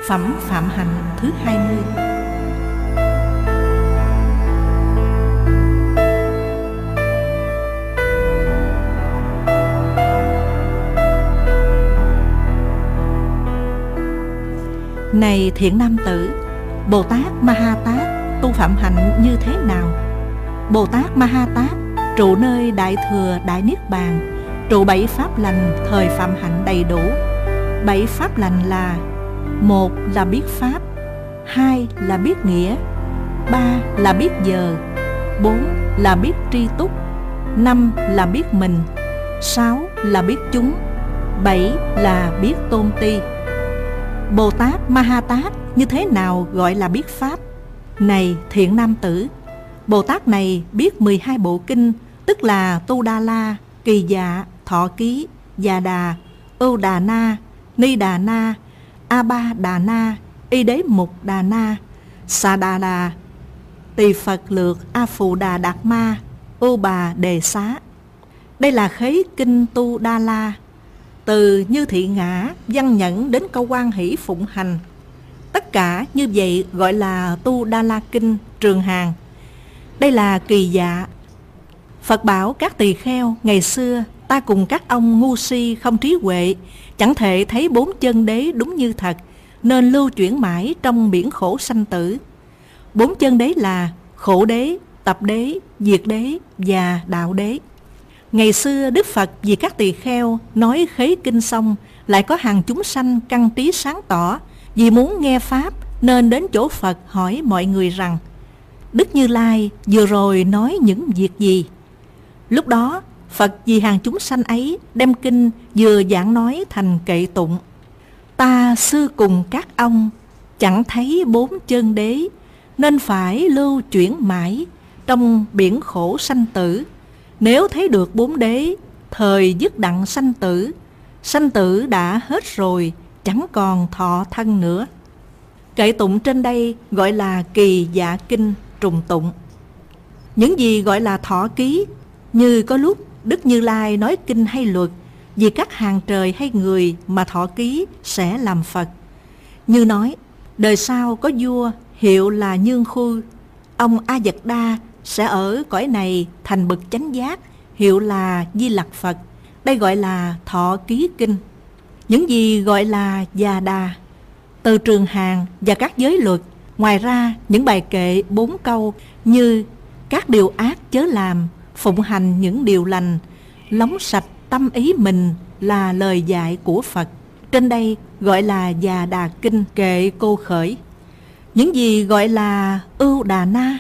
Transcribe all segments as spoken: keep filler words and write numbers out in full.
Phẩm Phạm Hạnh thứ hai mươi. Này thiện nam tử, Bồ Tát Ma Ha Tát tu phạm hạnh như thế nào? Bồ Tát Ma Ha Tát trụ nơi Đại Thừa Đại Niết Bàn, trụ bảy pháp lành thời phạm hạnh đầy đủ. Bảy pháp lành là: một là biết pháp, hai là biết nghĩa, ba là biết giờ, bốn là biết tri túc, năm là biết mình, sáu là biết chúng, bảy là biết tôn ti. Bồ Tát Ma Ha Tát như thế nào gọi là biết pháp? Này thiện nam tử, Bồ Tát này biết mười hai bộ kinh, tức là Tu Đa La, Kỳ Dạ, Thọ Ký, Già Đà, Ưu Đà Na, Ni Đà Na, A Ba Đà Na, Y Đế Mục Đà Na, Sa Đà Đà, Tỳ Phật Lược, A Phù Đà Đạt Ma, Ưu Bà Đề Xá. Đây là khế kinh Tu Đa La, từ Như Thị Ngã, Văn Nhẫn đến câu Quan Hỷ Phụng Hành. Tất cả như vậy gọi là Tu Đa La Kinh Trường Hàng. Đây là Kỳ Dạ. Phật bảo các tỳ kheo, ngày xưa ta cùng các ông ngu si không trí huệ, chẳng thể thấy bốn chân đế đúng như thật, nên lưu chuyển mãi trong biển khổ sanh tử. Bốn chân đế là khổ đế, tập đế, diệt đế và đạo đế. Ngày xưa Đức Phật vì các tỳ kheo nói khế kinh xong, lại có hàng chúng sanh căn trí sáng tỏ, vì muốn nghe pháp nên đến chỗ Phật hỏi mọi người rằng: Đức Như Lai vừa rồi nói những việc gì? Lúc đó Phật vì hàng chúng sanh ấy đem kinh vừa giảng nói thành kệ tụng: Ta sư cùng các ông chẳng thấy bốn chân đế, nên phải lưu chuyển mãi trong biển khổ sanh tử. Nếu thấy được bốn đế, thời dứt đặng sanh tử, sanh tử đã hết rồi, chẳng còn thọ thân nữa. Kệ tụng trên đây gọi là Kỳ Dạ Kinh trùng tụng. Những gì gọi là thọ ký, như có lúc Đức Như Lai nói kinh hay luật, vì các hàng trời hay người mà thọ ký sẽ làm Phật. Như nói, đời sau có vua hiệu là Nhương Khu, ông A Dật Đa sẽ ở cõi này thành bậc chánh giác, hiệu là Di Lặc Phật. Đây gọi là thọ ký kinh. Những gì gọi là Già Đà, từ Trường Hàng và các giới luật. Ngoài ra những bài kệ bốn câu như các điều ác chớ làm, phụng hành những điều lành, lóng sạch tâm ý mình là lời dạy của Phật. Trên đây gọi là Già Đà Kinh kệ cô khởi. Những gì gọi là Ưu Đà Na,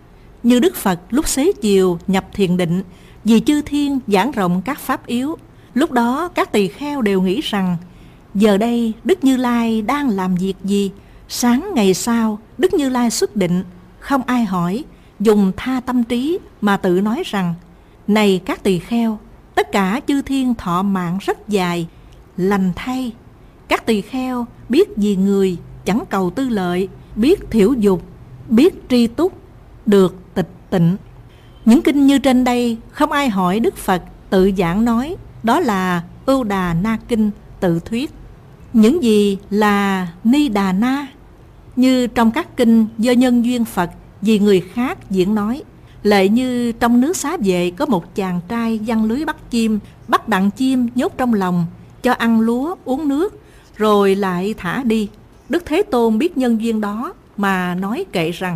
như Đức Phật lúc xế chiều nhập thiền định, vì chư thiên giảng rộng các pháp yếu. Lúc đó các tỳ kheo đều nghĩ rằng: giờ đây Đức Như Lai đang làm việc gì? Sáng ngày sau Đức Như Lai xuất định, không ai hỏi, dùng tha tâm trí mà tự nói rằng: này các tỳ kheo, tất cả chư thiên thọ mạng rất dài, lành thay. Các tỳ kheo biết vì người, chẳng cầu tư lợi, biết thiểu dục, biết tri túc, được tịch tịnh. Những kinh như trên đây không ai hỏi Đức Phật, tự giảng nói, đó là Ưu Đà Na Kinh tự thuyết. Những gì là Ni Đà Na, như trong các kinh do nhân duyên Phật vì người khác diễn nói. Lệ như trong nước Xá Vệ có một chàng trai giăng lưới bắt chim, bắt đặng chim nhốt trong lòng, cho ăn lúa uống nước, rồi lại thả đi. Đức Thế Tôn biết nhân duyên đó mà nói kệ rằng: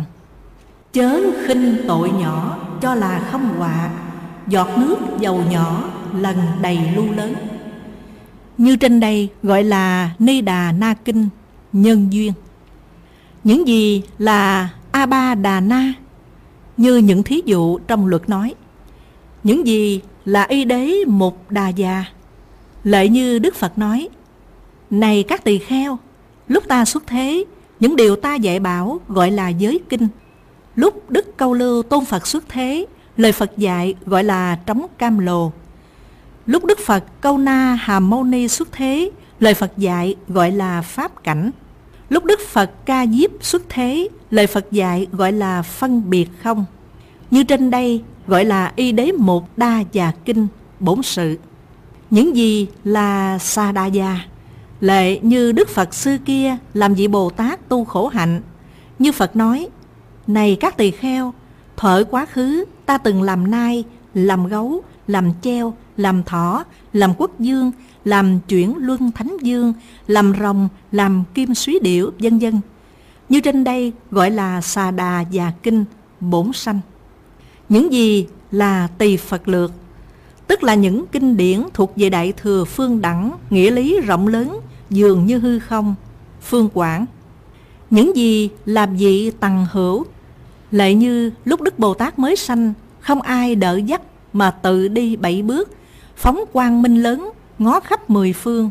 chớ khinh tội nhỏ cho là không họa, giọt nước dầu nhỏ lần đầy lu lớn. Như trên đây gọi là Ni Đà Na Kinh nhân duyên. Những gì là A Ba Đà Na, như những thí dụ trong luật nói. Những gì là Y Đế Mục Đà Già, lệ như Đức Phật nói: này các tỳ kheo, lúc ta xuất thế, những điều ta dạy bảo gọi là giới kinh. Lúc Đức Câu Lưu Tôn Phật xuất thế, lời Phật dạy gọi là trống cam lồ. Lúc Đức Phật Câu Na Hàm Mâu Ni xuất thế, lời Phật dạy gọi là pháp cảnh. Lúc Đức Phật Ca Diếp xuất thế, lời Phật dạy gọi là phân biệt không. Như trên đây gọi là Y Đế Mục Đa Già Kinh bổn sự. Những gì là Sa Đa Già, Lệ như Đức Phật xưa kia làm vị Bồ Tát tu khổ hạnh. Như Phật nói: này các tỳ kheo, thuở quá khứ ta từng làm nai, làm gấu, làm treo, làm thỏ, làm quốc dương, làm chuyển luân thánh dương, làm rồng, làm kim súy điểu, vân vân. Như trên đây gọi là xà đà và kinh bổn sanh. Những gì là tỳ Phật lược, tức là những kinh điển thuộc về Đại Thừa Phương Đẳng, nghĩa lý rộng lớn, dường như hư không, phương quảng. Những gì là vị tằng hữu, lệ như lúc Đức Bồ Tát mới sanh, không ai đỡ dắt mà tự đi bảy bước, phóng quang minh lớn, ngó khắp mười phương.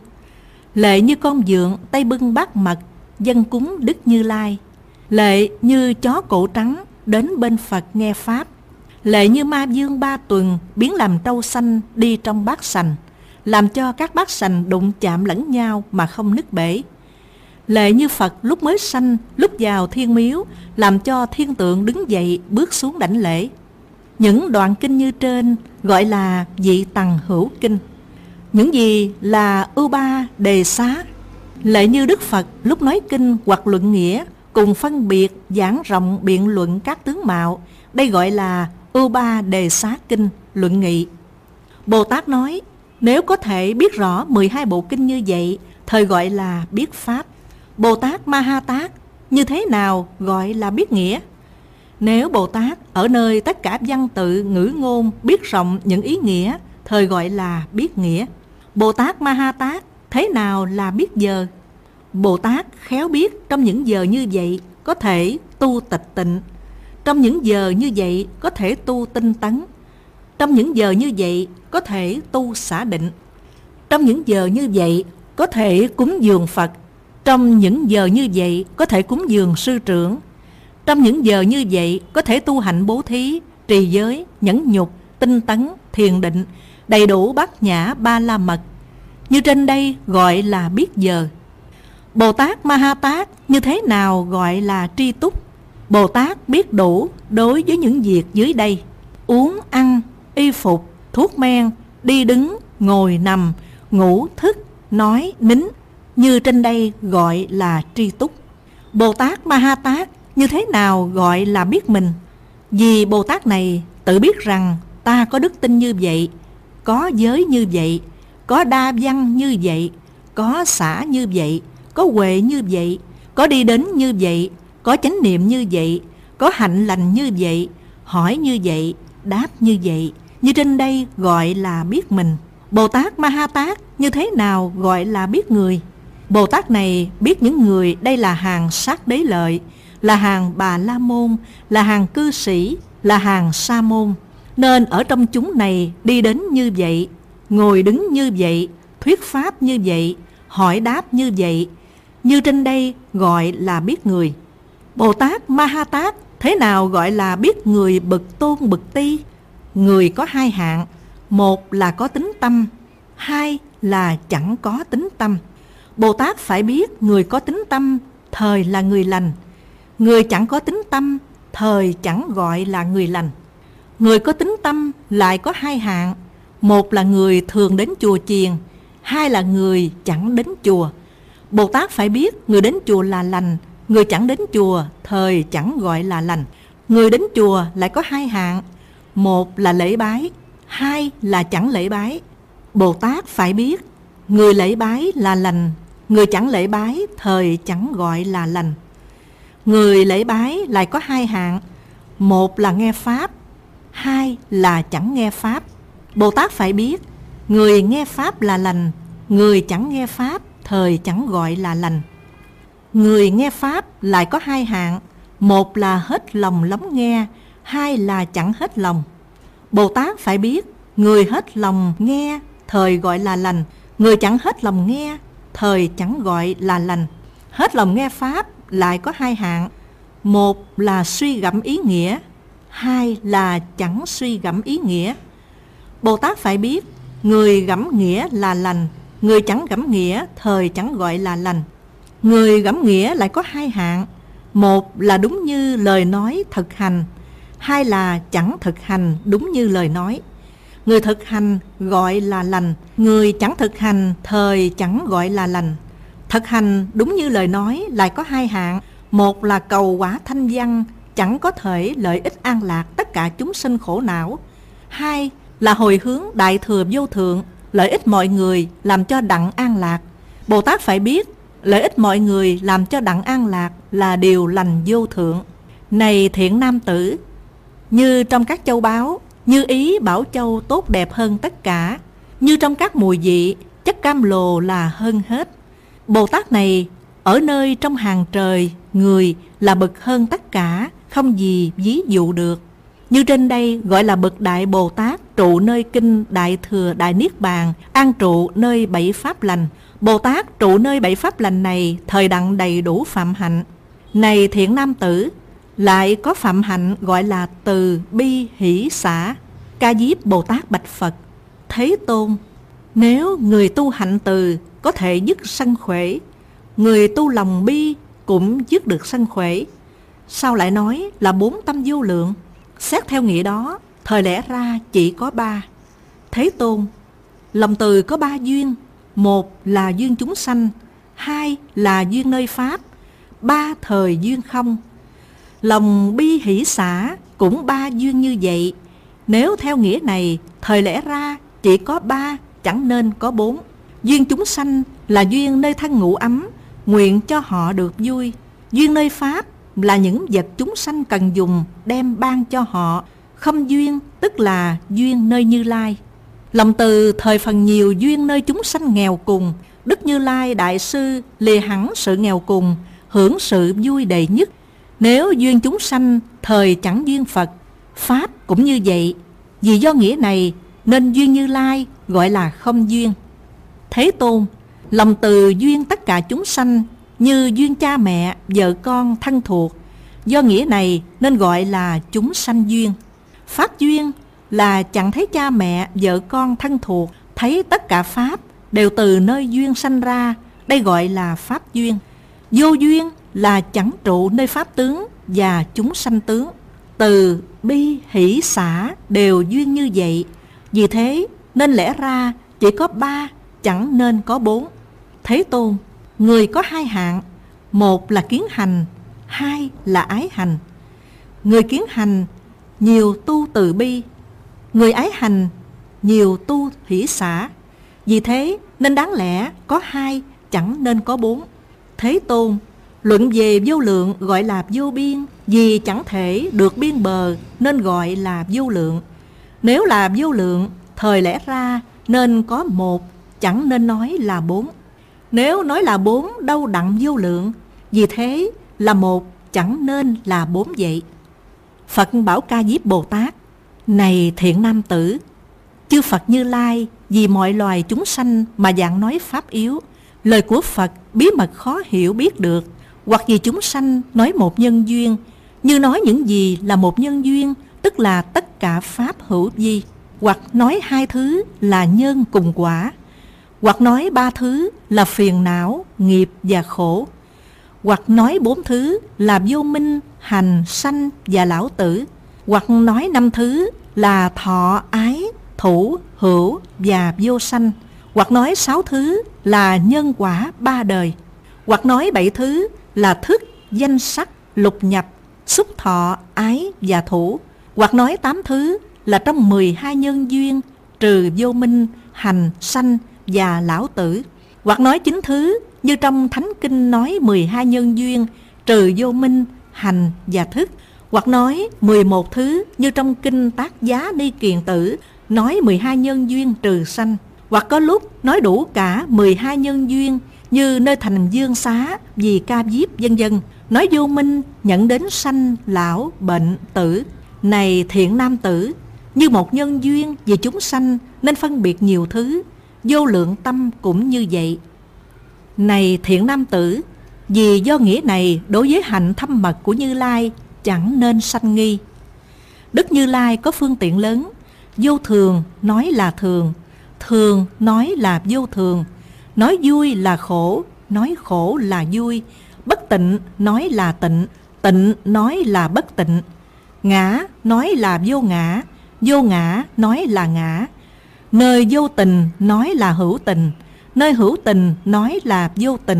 Lệ như con vượn tay bưng bát mật, dâng cúng Đức Như Lai. Lệ như chó cổ trắng đến bên Phật nghe pháp. Lệ như ma dương ba tuần biến làm trâu xanh đi trong bát sành, làm cho các bát sành đụng chạm lẫn nhau mà không nứt bể. Lệ như Phật lúc mới sanh, lúc vào thiên miếu, làm cho thiên tượng đứng dậy bước xuống đảnh lễ. Những đoạn kinh như trên gọi là vị tằng hữu kinh. Những gì là ưu ba đề xá, lệ như Đức Phật lúc nói kinh hoặc luận nghĩa, cùng phân biệt giảng rộng biện luận các tướng mạo, đây gọi là ưu ba đề xá kinh, luận nghị. Bồ Tát nói: nếu có thể biết rõ mười hai bộ kinh như vậy, thời gọi là biết pháp. Bồ Tát Ma Ha Tát như thế nào gọi là biết nghĩa? Nếu Bồ Tát ở nơi tất cả văn tự ngữ ngôn biết rộng những ý nghĩa, thời gọi là biết nghĩa. Bồ Tát Ma Ha Tát thế nào là biết giờ? Bồ Tát khéo biết trong những giờ như vậy có thể tu tịch tịnh, trong những giờ như vậy có thể tu tinh tấn, trong những giờ như vậy có thể tu xả định, trong những giờ như vậy có thể cúng dường Phật, trong những giờ như vậy có thể cúng dường sư trưởng, trong những giờ như vậy có thể tu hạnh bố thí, trì giới, nhẫn nhục, tinh tấn, thiền định, đầy đủ bát nhã ba la mật. Như trên đây gọi là biết giờ. Bồ Tát Ma Ha Tát như thế nào gọi là tri túc? Bồ Tát biết đủ đối với những việc dưới đây: uống, ăn, y phục, thuốc men, đi đứng, ngồi, nằm, ngủ, thức, nói, nín. Như trên đây gọi là tri túc. Bồ Tát Ma Ha Tát như thế nào gọi là biết mình? Vì Bồ Tát này tự biết rằng ta có đức tin như vậy, có giới như vậy, có đa văn như vậy, có xả như vậy, có huệ như vậy, có đi đến như vậy, có chánh niệm như vậy, có hạnh lành như vậy, hỏi như vậy, đáp như vậy. Như trên đây gọi là biết mình. Bồ Tát Ma Ha Tát như thế nào gọi là biết người? Bồ Tát này biết những người đây là hàng sát đế lợi, là hàng bà la môn, là hàng cư sĩ, là hàng sa môn, nên ở trong chúng này đi đến như vậy, ngồi đứng như vậy, thuyết pháp như vậy, hỏi đáp như vậy. Như trên đây gọi là biết người. Bồ Tát Ma Ha Tát thế nào gọi là biết người bậc tôn bậc ti? Người có hai hạng: một là có tính tâm, hai là chẳng có tính tâm. Bồ Tát phải biết người có tính tâm thời là người lành, người chẳng có tính tâm thời chẳng gọi là người lành. Người có tính tâm lại có hai hạng: một là người thường đến chùa chiền, hai là người chẳng đến chùa. Bồ Tát phải biết người đến chùa là lành, người chẳng đến chùa thời chẳng gọi là lành. Người đến chùa lại có hai hạng: một là lễ bái, hai là chẳng lễ bái. Bồ Tát phải biết người lễ bái là lành, người chẳng lễ bái thời chẳng gọi là lành. Người lễ bái lại có hai hạng: một là nghe pháp, hai là chẳng nghe pháp. Bồ Tát phải biết người nghe pháp là lành, người chẳng nghe pháp thời chẳng gọi là lành. Người nghe pháp lại có hai hạng: một là hết lòng lắng nghe, hai là chẳng hết lòng. Bồ Tát phải biết người hết lòng nghe thời gọi là lành, người chẳng hết lòng nghe thời chẳng gọi là lành. Hết lòng nghe pháp lại có hai hạng: một là suy gẫm ý nghĩa, hai là chẳng suy gẫm ý nghĩa. Bồ Tát phải biết người gẫm nghĩa là lành, người chẳng gẫm nghĩa thời chẳng gọi là lành. Người gẫm nghĩa lại có hai hạng: một là đúng như lời nói thực hành, hai là chẳng thực hành đúng như lời nói. Người thực hành gọi là lành, người chẳng thực hành thời chẳng gọi là lành. Thực hành đúng như lời nói lại có hai hạng. Một là cầu quả thanh văn, chẳng có thể lợi ích an lạc tất cả chúng sinh khổ não. Hai là hồi hướng đại thừa vô thượng, lợi ích mọi người làm cho đặng an lạc. Bồ Tát phải biết lợi ích mọi người làm cho đặng an lạc là điều lành vô thượng. Này thiện nam tử, như trong các châu báu, như ý bảo châu tốt đẹp hơn tất cả. Như trong các mùi vị, chất cam lồ là hơn hết. Bồ Tát này ở nơi trong hàng trời, người là bậc hơn tất cả, không gì ví dụ được. Như trên đây gọi là bậc đại Bồ Tát trụ nơi kinh Đại Thừa Đại Niết Bàn, an trụ nơi bảy pháp lành. Bồ Tát trụ nơi bảy pháp lành này thời đặng đầy đủ phạm hạnh. Này thiện nam tử, lại có phạm hạnh gọi là từ bi hỷ xả. Ca Diếp Bồ Tát bạch Phật: Thế Tôn, nếu người tu hạnh từ có thể dứt sân khỏe, người tu lòng bi cũng dứt được sân khỏe, sao lại nói là bốn tâm vô lượng? Xét theo nghĩa đó, thời lẽ ra chỉ có ba. Thế Tôn, lòng từ có ba duyên. Một là duyên chúng sanh, hai là duyên nơi Pháp, ba thời duyên không. Lòng bi hỷ xả cũng ba duyên như vậy. Nếu theo nghĩa này, thời lẽ ra chỉ có ba, chẳng nên có bốn. Duyên chúng sanh là duyên nơi thân ngủ ấm, nguyện cho họ được vui. Duyên nơi Pháp là những vật chúng sanh cần dùng, đem ban cho họ. Không duyên tức là duyên nơi Như Lai. Lòng từ thời phần nhiều duyên nơi chúng sanh nghèo cùng. Đức Như Lai Đại Sư lìa hẳn sự nghèo cùng, hưởng sự vui đầy nhất. Nếu duyên chúng sanh thời chẳng duyên Phật, Pháp cũng như vậy. Vì do nghĩa này nên duyên Như Lai gọi là không duyên. Thế Tôn, lòng từ duyên tất cả chúng sanh như duyên cha mẹ, vợ con, thân thuộc. Do nghĩa này nên gọi là chúng sanh duyên. Pháp duyên là chẳng thấy cha mẹ, vợ con, thân thuộc, thấy tất cả Pháp đều từ nơi duyên sanh ra, đây gọi là Pháp duyên. Vô duyên là chẳng trụ nơi Pháp tướng và chúng sanh tướng. Từ, bi, hỷ, xả đều duyên như vậy. Vì thế nên lẽ ra chỉ có ba, chẳng nên có bốn. Thế Tôn, người có hai hạng. Một là kiến hành, hai là ái hành. Người kiến hành nhiều tu từ bi, người ái hành nhiều tu hỷ xả. Vì thế nên đáng lẽ có hai, chẳng nên có bốn. Thế Tôn, luận về vô lượng gọi là vô biên, vì chẳng thể được biên bờ nên gọi là vô lượng. Nếu là vô lượng, thời lẽ ra nên có một, chẳng nên nói là bốn. Nếu nói là bốn, đâu đặng vô lượng. Vì thế là một, chẳng nên là bốn vậy. Phật bảo Ca Diếp Bồ Tát: Này thiện nam tử, chư Phật Như Lai vì mọi loài chúng sanh mà dạng nói pháp yếu. Lời của Phật bí mật khó hiểu biết được. Hoặc vì chúng sanh nói một nhân duyên, như nói những gì là một nhân duyên, tức là tất cả pháp hữu vi. Hoặc nói hai thứ là nhân cùng quả. Hoặc nói ba thứ là phiền não, nghiệp và khổ. Hoặc nói bốn thứ là vô minh, hành, sanh và lão tử. Hoặc nói năm thứ là thọ, ái, thủ, hữu và vô sanh. Hoặc nói sáu thứ là nhân quả ba đời. Hoặc nói bảy thứ là thức, danh sắc, lục nhập, xúc thọ, ái và thủ. Hoặc nói tám thứ là trong mười hai nhân duyên, trừ vô minh, hành, sanh và lão tử. Hoặc nói chín thứ như trong Thánh Kinh nói mười hai nhân duyên, trừ vô minh, hành và thức. Hoặc nói mười một thứ như trong Kinh Tác Giá Ni Kiền Tử nói mười hai nhân duyên trừ sanh. Hoặc có lúc nói đủ cả mười hai nhân duyên như nơi thành Dương Xá vì Ca Diếp vân vân, nói vô minh nhận đến sanh, lão, bệnh, tử. Này thiện nam tử, như một nhân duyên vì chúng sanh nên phân biệt nhiều thứ, vô lượng tâm cũng như vậy. Này thiện nam tử, vì do nghĩa này đối với hạnh thâm mật của Như Lai chẳng nên sanh nghi. Đức Như Lai có phương tiện lớn, vô thường nói là thường, thường nói là vô thường, nói vui là khổ, nói khổ là vui, bất tịnh nói là tịnh, tịnh nói là bất tịnh, ngã nói là vô ngã, vô ngã nói là ngã, nơi vô tình nói là hữu tình, nơi hữu tình nói là vô tình,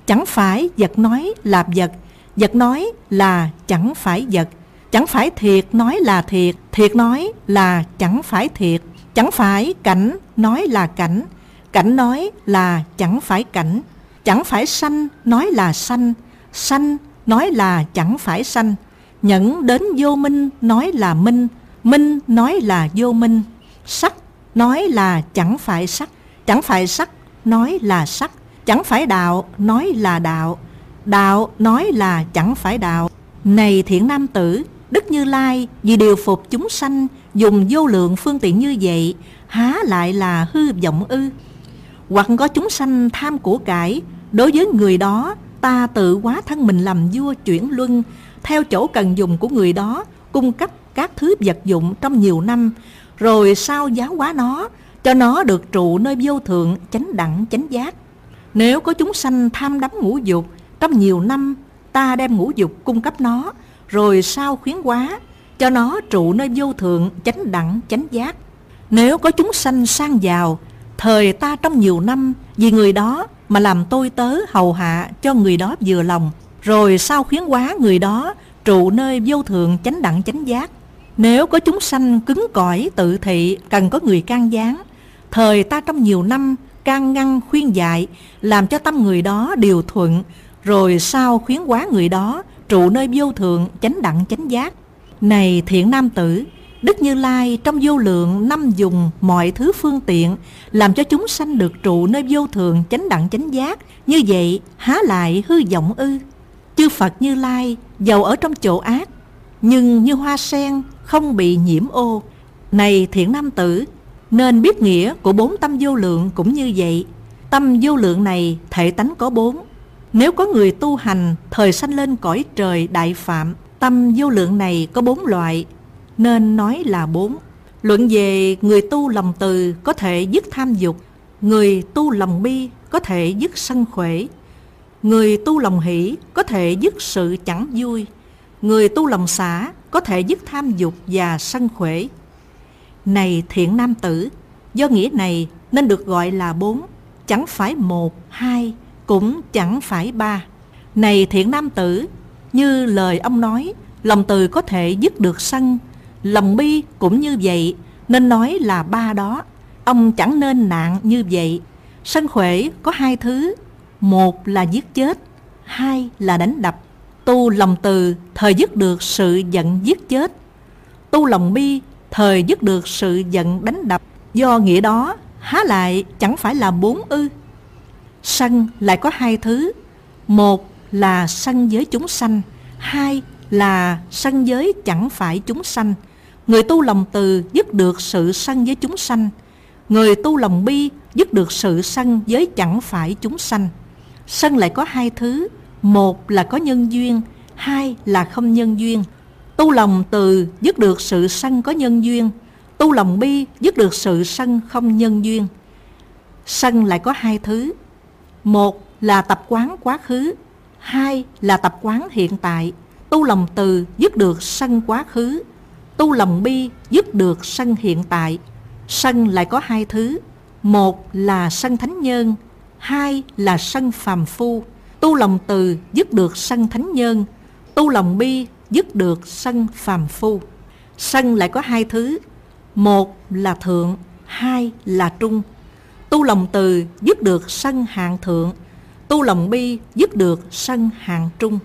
chẳng phải vật nói là vật, vật nói là chẳng phải vật, chẳng phải thiệt nói là thiệt, thiệt nói là chẳng phải thiệt, chẳng phải cảnh nói là cảnh, cảnh nói là chẳng phải cảnh, chẳng phải sanh nói là sanh, sanh nói là chẳng phải sanh, nhẫn đến vô minh nói là minh, minh nói là vô minh, sắc nói là chẳng phải sắc, chẳng phải sắc nói là sắc, chẳng phải đạo nói là đạo, đạo nói là chẳng phải đạo. Này thiện nam tử, Đức Như Lai vì điều phục chúng sanh dùng vô lượng phương tiện như vậy, há lại là hư vọng ư? Hoặc có chúng sanh tham của cải, đối với người đó ta tự hóa thân mình làm vua chuyển luân, theo chỗ cần dùng của người đó, cung cấp các thứ vật dụng trong nhiều năm, rồi sau giáo hóa nó, cho nó được trụ nơi vô thượng chánh đẳng chánh giác. Nếu có chúng sanh tham đắm ngũ dục, trong nhiều năm ta đem ngũ dục cung cấp nó, rồi sau khuyến hóa, cho nó trụ nơi vô thượng chánh đẳng chánh giác. Nếu có chúng sanh sang giàu, thời ta trong nhiều năm vì người đó mà làm tôi tớ hầu hạ cho người đó vừa lòng, rồi sau khuyến hóa người đó trụ nơi vô thượng chánh đẳng chánh giác. Nếu có chúng sanh cứng cỏi tự thị, cần có người can gián, thời ta trong nhiều năm can ngăn khuyên dạy, làm cho tâm người đó điều thuận, rồi sau khuyến hóa người đó trụ nơi vô thượng chánh đẳng chánh giác. Này thiện nam tử, Đức Như Lai trong vô lượng năm dùng mọi thứ phương tiện, làm cho chúng sanh được trụ nơi vô thượng chánh đẳng chánh giác, như vậy há lại hư vọng ư? Chư Phật Như Lai dầu ở trong chỗ ác, nhưng như hoa sen không bị nhiễm ô. Này thiện nam tử, nên biết nghĩa của bốn tâm vô lượng cũng như vậy. Tâm vô lượng này thể tánh có bốn. Nếu có người tu hành thời sanh lên cõi trời đại phạm, tâm vô lượng này có bốn loại, nên nói là bốn. Luận về người tu lòng từ có thể dứt tham dục, người tu lòng bi có thể dứt sân khỏe, người tu lòng hỷ có thể dứt sự chẳng vui, người tu lòng xả có thể dứt tham dục và sân khỏe. Này thiện nam tử, do nghĩa này nên được gọi là bốn, chẳng phải một, hai, cũng chẳng phải ba. Này thiện nam tử, như lời ông nói, lòng từ có thể dứt được sân, lòng bi cũng như vậy, nên nói là ba đó. Ông chẳng nên nạn như vậy. Sân khỏe có hai thứ, một là giết chết, hai là đánh đập. Tu lòng từ thời dứt được sự giận giết chết, tu lòng bi thời dứt được sự giận đánh đập. Do nghĩa đó há lại chẳng phải là bốn ư? Sân lại có hai thứ, một là sân với chúng sanh, hai là sân với chẳng phải chúng sanh. Người tu lòng từ dứt được sự sân với chúng sanh, người tu lòng bi dứt được sự sân với chẳng phải chúng sanh. Sân lại có hai thứ, một là có nhân duyên, hai là không nhân duyên. Tu lòng từ dứt được sự sân có nhân duyên, tu lòng bi dứt được sự sân không nhân duyên. Sân lại có hai thứ, một là tập quán quá khứ, hai là tập quán hiện tại. Tu lòng từ dứt được sân quá khứ, tu lòng bi dứt được sân hiện tại. Sân lại có hai thứ, một là sân thánh nhân, hai là sân phàm phu. Tu lòng từ dứt được sân thánh nhân, tu lòng bi dứt được sân phàm phu. Sân lại có hai thứ, một là thượng, hai là trung. Tu lòng từ dứt được sân hạng thượng, tu lòng bi dứt được sân hạng trung.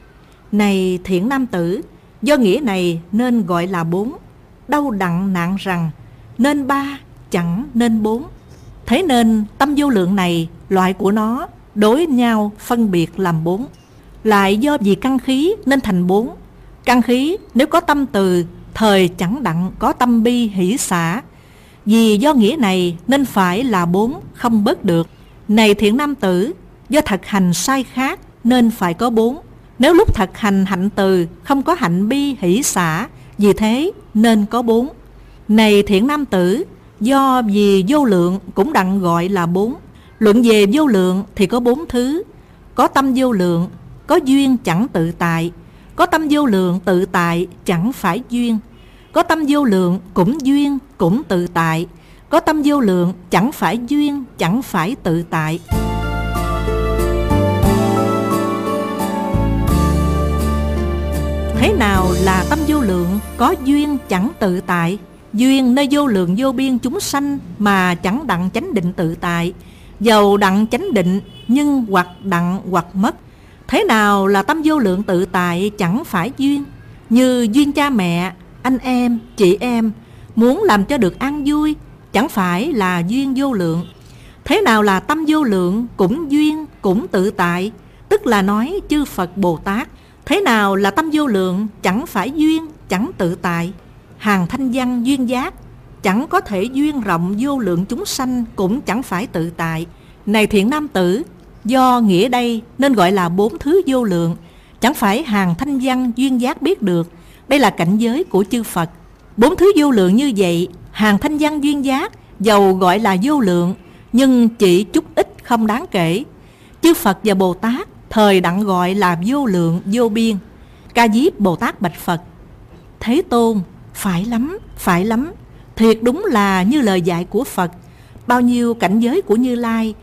Này thiện nam tử, do nghĩa này nên gọi là bốn. Đâu đặng nạn rằng nên ba chẳng nên bốn. Thế nên tâm vô lượng này, loại của nó đối nhau phân biệt làm bốn. Lại do vì căn khí nên thành bốn. Căn khí nếu có tâm từ, thời chẳng đặng có tâm bi hỷ xả. Vì do nghĩa này nên phải là bốn, không bớt được. Này thiện nam tử, do thực hành sai khác nên phải có bốn. Nếu lúc thực hành hạnh từ không có hạnh bi hỷ xả, vì thế nên có bốn. Này thiện nam tử, do vì vô lượng cũng đặng gọi là bốn. Luận về vô lượng thì có bốn thứ. Có tâm vô lượng, có duyên chẳng tự tại. Có tâm vô lượng tự tại chẳng phải duyên. Có tâm vô lượng cũng duyên cũng tự tại. Có tâm vô lượng chẳng phải duyên chẳng phải tự tại. nào là tâm vô lượng? Có duyên chẳng tự tại. Duyên nơi vô lượng vô biên chúng sanh mà chẳng đặng chánh định tự tại. Dầu đặng chánh định nhưng hoặc đặng hoặc mất. Thế nào là tâm vô lượng tự tại? Chẳng phải duyên. Như duyên cha mẹ, anh em, chị em muốn làm cho được an vui, chẳng phải là duyên vô lượng. Thế nào là tâm vô lượng? Cũng duyên, cũng tự tại. Tức là nói chư Phật Bồ Tát. Thế nào là tâm vô lượng? Chẳng phải duyên, chẳng tự tại. Hàng thanh văn duyên giác, chẳng có thể duyên rộng vô lượng chúng sanh, cũng chẳng phải tự tại. Này thiện nam tử, do nghĩa đây nên gọi là bốn thứ vô lượng. Chẳng phải hàng thanh văn duyên giác biết được. Đây là cảnh giới của chư Phật. Bốn thứ vô lượng như vậy, hàng thanh văn duyên giác dầu gọi là vô lượng, nhưng chỉ chút ít không đáng kể. Chư Phật và Bồ Tát thời đặng gọi là vô lượng vô biên. Ca Diếp Bồ Tát bạch Phật: Thế Tôn, phải lắm, phải lắm. Thiệt đúng là như lời dạy của Phật. Bao nhiêu cảnh giới của Như Lai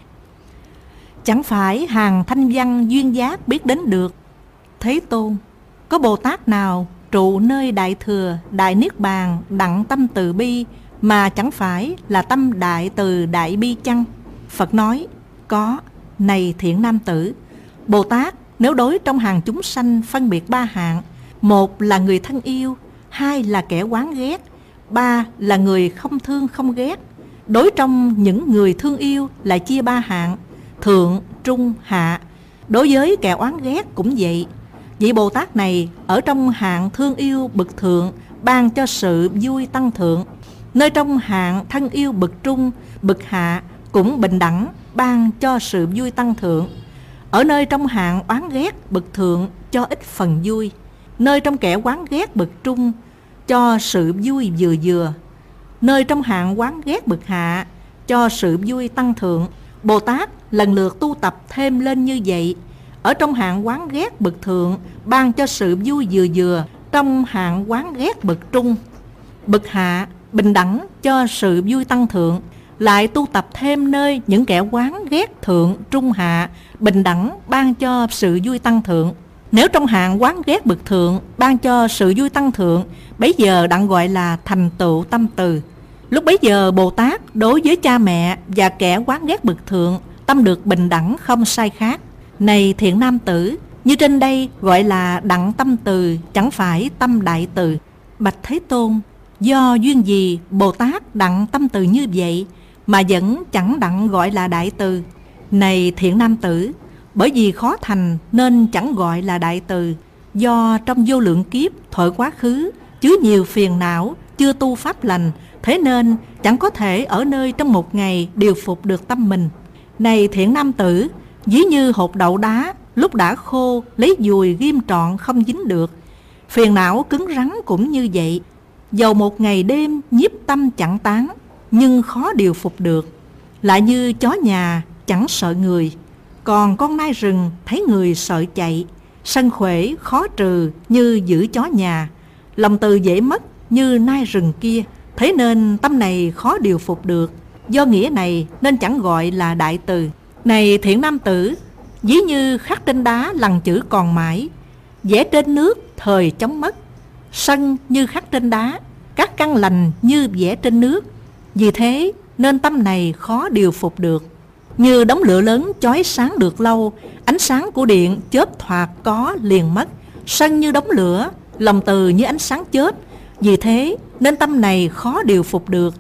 chẳng phải hàng thanh văn duyên giác biết đến được. Thế Tôn, có Bồ Tát nào trụ nơi Đại Thừa, Đại Niết Bàn đặng tâm từ bi mà chẳng phải là tâm đại từ đại bi chăng? Phật nói: Có. Này thiện nam tử, Bồ Tát nếu đối trong hàng chúng sanh phân biệt ba hạng: một là người thân yêu, hai là kẻ oán ghét, ba là người không thương không ghét. Đối trong những người thương yêu lại chia ba hạng: thượng, trung, hạ. Đối với kẻ oán ghét cũng vậy. Vị Bồ Tát này ở trong hạng thương yêu bậc thượng, ban cho sự vui tăng thượng. Nơi trong hạng thân yêu bậc trung, bậc hạ cũng bình đẳng, ban cho sự vui tăng thượng. Ở nơi trong hạng oán ghét bậc thượng cho ít phần vui. Nơi trong kẻ oán ghét bậc trung cho sự vui vừa vừa. Nơi trong hạng oán ghét bậc hạ cho sự vui tăng thượng. Bồ Tát lần lượt tu tập thêm lên như vậy. Ở trong hạng oán ghét bậc thượng ban cho sự vui vừa vừa. Trong hạng oán ghét bậc trung, bậc hạ bình đẳng cho sự vui tăng thượng. Lại tu tập thêm nơi những kẻ oán ghét thượng, trung, hạ bình đẳng ban cho sự vui tăng thượng. Nếu trong hạng oán ghét bậc thượng ban cho sự vui tăng thượng, bấy giờ đặng gọi là thành tựu tâm từ. Lúc bấy giờ Bồ Tát đối với cha mẹ và kẻ oán ghét bậc thượng tâm được bình đẳng không sai khác. Này thiện nam tử, như trên đây gọi là đặng tâm từ, chẳng phải tâm đại từ. Bạch Thế Tôn, do duyên gì Bồ Tát đặng tâm từ như vậy mà vẫn chẳng đặng gọi là đại từ? Này thiện nam tử, bởi vì khó thành nên chẳng gọi là đại từ. Do trong vô lượng kiếp thuở quá khứ chứa nhiều phiền não, chưa tu pháp lành, thế nên chẳng có thể ở nơi trong một ngày điều phục được tâm mình. Này thiện nam tử, ví như hột đậu đá lúc đã khô lấy dùi ghim trọn không dính được. Phiền não cứng rắn cũng như vậy. Dầu một ngày đêm nhiếp tâm chẳng tán, nhưng khó điều phục được. Lại như chó nhà chẳng sợ người, còn con nai rừng thấy người sợ chạy. Sân khỏe khó trừ như giữ chó nhà, lòng từ dễ mất như nai rừng kia. Thế nên tâm này khó điều phục được. Do nghĩa này nên chẳng gọi là đại từ. Này thiện nam tử, ví như khắc trên đá lằn chữ còn mãi, vẽ trên nước thời chóng mất. Sân như khắc trên đá, các căn lành như vẽ trên nước. Vì thế nên tâm này khó điều phục được. Như đống lửa lớn chói sáng được lâu, ánh sáng của điện chớp thoạt có liền mất. Sân như đống lửa, lòng từ như ánh sáng chớp. Vì thế nên tâm này khó điều phục được.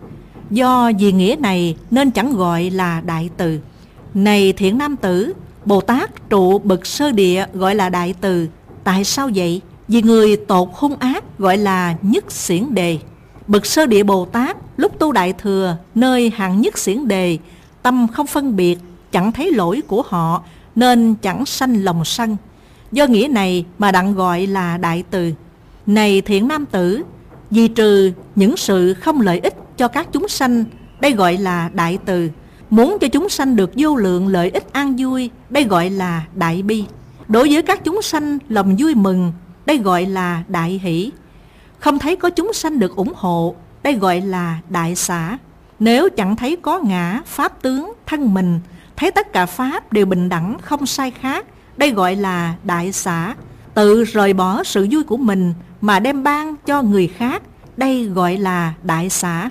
Do vì nghĩa này nên chẳng gọi là đại từ. Này thiện nam tử, Bồ Tát trụ bậc sơ địa gọi là đại từ. Tại sao vậy? Vì người tột hung ác gọi là nhất xiển đề. Bậc sơ địa Bồ Tát lúc tu đại thừa nơi hạng nhất xiển đề, tâm không phân biệt, chẳng thấy lỗi của họ nên chẳng sanh lòng sân. Do nghĩa này mà đặng gọi là đại từ. Này thiện nam tử, vì trừ những sự không lợi ích cho các chúng sanh, đây gọi là đại từ. Muốn cho chúng sanh được vô lượng lợi ích an vui, đây gọi là đại bi. Đối với các chúng sanh lòng vui mừng, đây gọi là đại hỷ. Không thấy có chúng sanh được ủng hộ, đây gọi là đại xả. Nếu chẳng thấy có ngã, pháp tướng, thân mình, thấy tất cả pháp đều bình đẳng không sai khác, đây gọi là đại xả. tự rời bỏ sự vui của mình mà đem ban cho người khác, đây gọi là đại xả.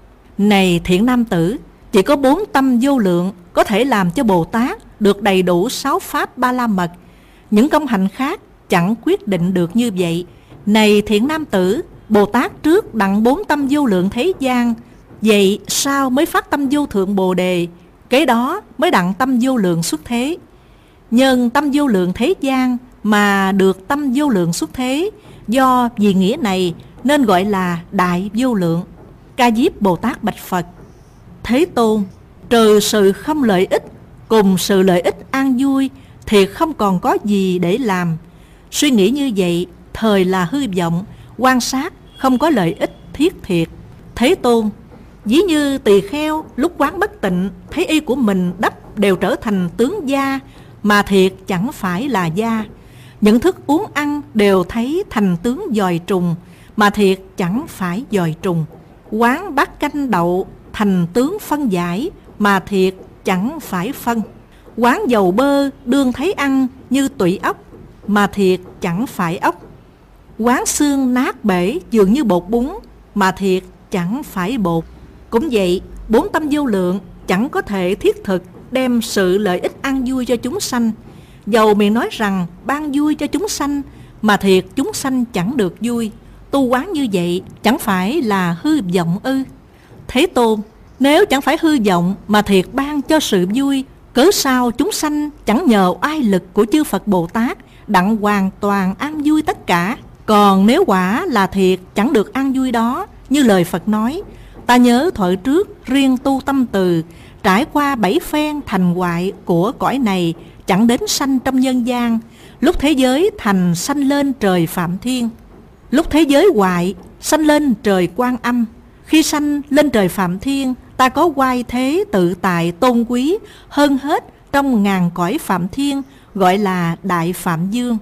Này thiện nam tử, chỉ có bốn tâm vô lượng có thể làm cho Bồ Tát được đầy đủ sáu pháp ba la mật. Những công hạnh khác chẳng quyết định được như vậy. Này thiện nam tử, Bồ Tát trước đặng bốn tâm vô lượng thế gian, vậy sao mới phát tâm vô thượng Bồ Đề? Kế đó mới đặng tâm vô lượng xuất thế. Nhân tâm vô lượng thế gian mà được tâm vô lượng xuất thế, do vì nghĩa này nên gọi là đại vô lượng. Ca Diếp Bồ Tát bạch Phật: Thế Tôn, trừ sự không lợi ích cùng sự lợi ích an vui thì không còn có gì để làm. Suy nghĩ như vậy thời là hư vọng, quan sát không có lợi ích thiết thiệt. Thế Tôn, ví như tỳ kheo lúc quán bất tịnh, thấy y của mình đắp đều trở thành tướng da, mà thiệt chẳng phải là da. Những thức uống ăn đều thấy thành tướng dòi trùng, mà thiệt chẳng phải dòi trùng. Quán bát canh đậu thành tướng phân giải, mà thiệt chẳng phải phân. Quán dầu bơ đương thấy ăn như tụy ốc, mà thiệt chẳng phải ốc. Quán xương nát bể dường như bột bún, mà thiệt chẳng phải bột. Cũng vậy, bốn tâm vô lượng chẳng có thể thiết thực đem sự lợi ích an vui cho chúng sanh. Dầu miệng nói rằng ban vui cho chúng sanh, mà thiệt chúng sanh chẳng được vui. Tu quán như vậy chẳng phải là hư vọng ư? Thế Tôn, nếu chẳng phải hư vọng mà thiệt ban cho sự vui, cớ sao chúng sanh chẳng nhờ oai lực của chư Phật Bồ Tát đặng hoàn toàn an vui tất cả? Còn nếu quả là thiệt chẳng được an vui đó, như lời Phật nói: Ta nhớ thuở trước riêng tu tâm từ, trải qua bảy phen thành hoại của cõi này, chẳng đến sanh trong nhân gian. Lúc thế giới thành sanh lên trời Phạm Thiên, lúc thế giới hoại sanh lên trời Quan Âm. Khi sanh lên trời Phạm Thiên, ta có oai thế tự tại tôn quý hơn hết trong ngàn cõi Phạm Thiên, gọi là Đại Phạm Dương.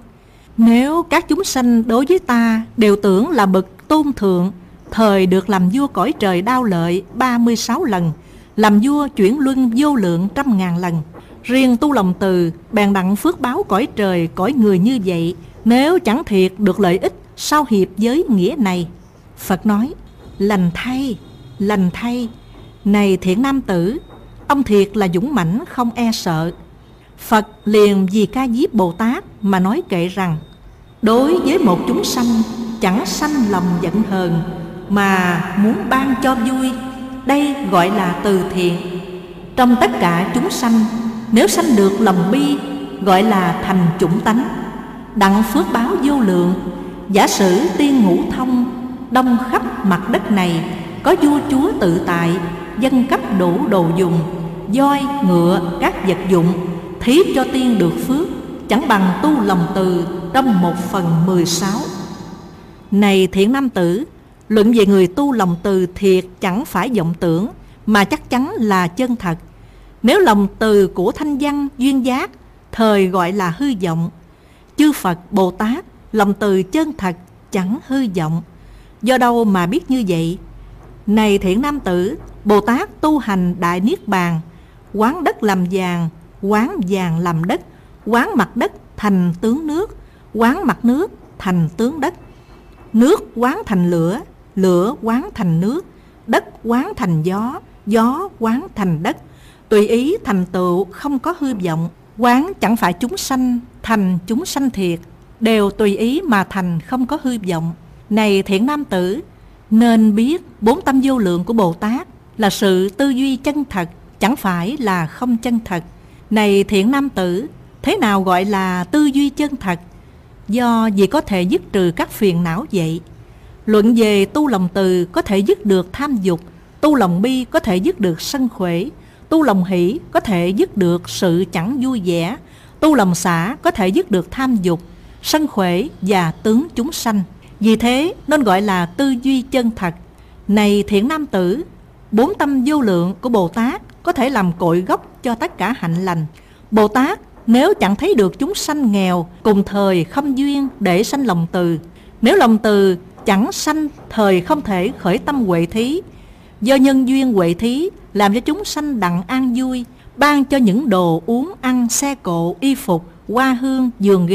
Nếu các chúng sanh đối với ta đều tưởng là bậc tôn thượng, thời được làm vua cõi trời Đao Lợi ba mươi sáu lần, làm vua chuyển luân vô lượng trăm ngàn lần. Riêng tu lòng từ bèn đặng phước báo cõi trời cõi người như vậy, nếu chẳng thiệt được lợi ích sao hiệp với nghĩa này? Phật nói: Lành thay, lành thay. Này thiện nam tử, ông thiệt là dũng mãnh không e sợ. Phật liền vì Ca Diếp Bồ Tát mà nói kệ rằng: Đối với một chúng sanh chẳng sanh lòng giận hờn, mà muốn ban cho vui, đây gọi là từ thiện. Trong tất cả chúng sanh, nếu sanh được lòng bi, gọi là thành chủng tánh, đặng phước báo vô lượng. Giả sử tiên ngũ thông, đông khắp mặt đất này, có vua chúa tự tại, dân cấp đủ đồ dùng, voi, ngựa, các vật dụng, thí cho tiên được phước, chẳng bằng tu lòng từ trong một phần mười sáu. Này thiện nam tử, luận về người tu lòng từ thiệt chẳng phải vọng tưởng, mà chắc chắn là chân thật. Nếu lòng từ của thanh văn duyên giác, thời gọi là hư vọng. Chư Phật Bồ Tát lòng từ chân thật, chẳng hư vọng. Do đâu mà biết như vậy? Này thiện nam tử, Bồ Tát tu hành đại niết bàn, quán đất làm vàng, quán vàng làm đất, quán mặt đất thành tướng nước, quán mặt nước thành tướng đất. Nước quán thành lửa, lửa quán thành nước, đất quán thành gió, gió quán thành đất. Tùy ý thành tựu, không có hư vọng. Quán chẳng phải chúng sanh thành chúng sanh thiệt, đều tùy ý mà thành, không có hư vọng. Này thiện nam tử, nên biết bốn tâm vô lượng của Bồ Tát là sự tư duy chân thật, chẳng phải là không chân thật. Này thiện nam tử, thế nào gọi là tư duy chân thật? Do vì có thể dứt trừ các phiền não vậy. Luận về tu lòng từ có thể dứt được tham dục, tu lòng bi có thể dứt được sân khỏe, tu lòng hỷ có thể dứt được sự chẳng vui vẻ, tu lòng xả có thể dứt được tham dục, sân khỏe và tướng chúng sanh. Vì thế nên gọi là tư duy chân thật. Này thiện nam tử, bốn tâm vô lượng của Bồ Tát có thể làm cội gốc cho tất cả hạnh lành. Bồ Tát nếu chẳng thấy được chúng sanh nghèo cùng thời không duyên để sanh lòng từ, nếu lòng từ chẳng sanh thời không thể khởi tâm huệ thí, do nhân duyên huệ thí làm cho chúng sanh đặng an vui, ban cho những đồ uống ăn, xe cộ, y phục, hoa hương, giường ghế,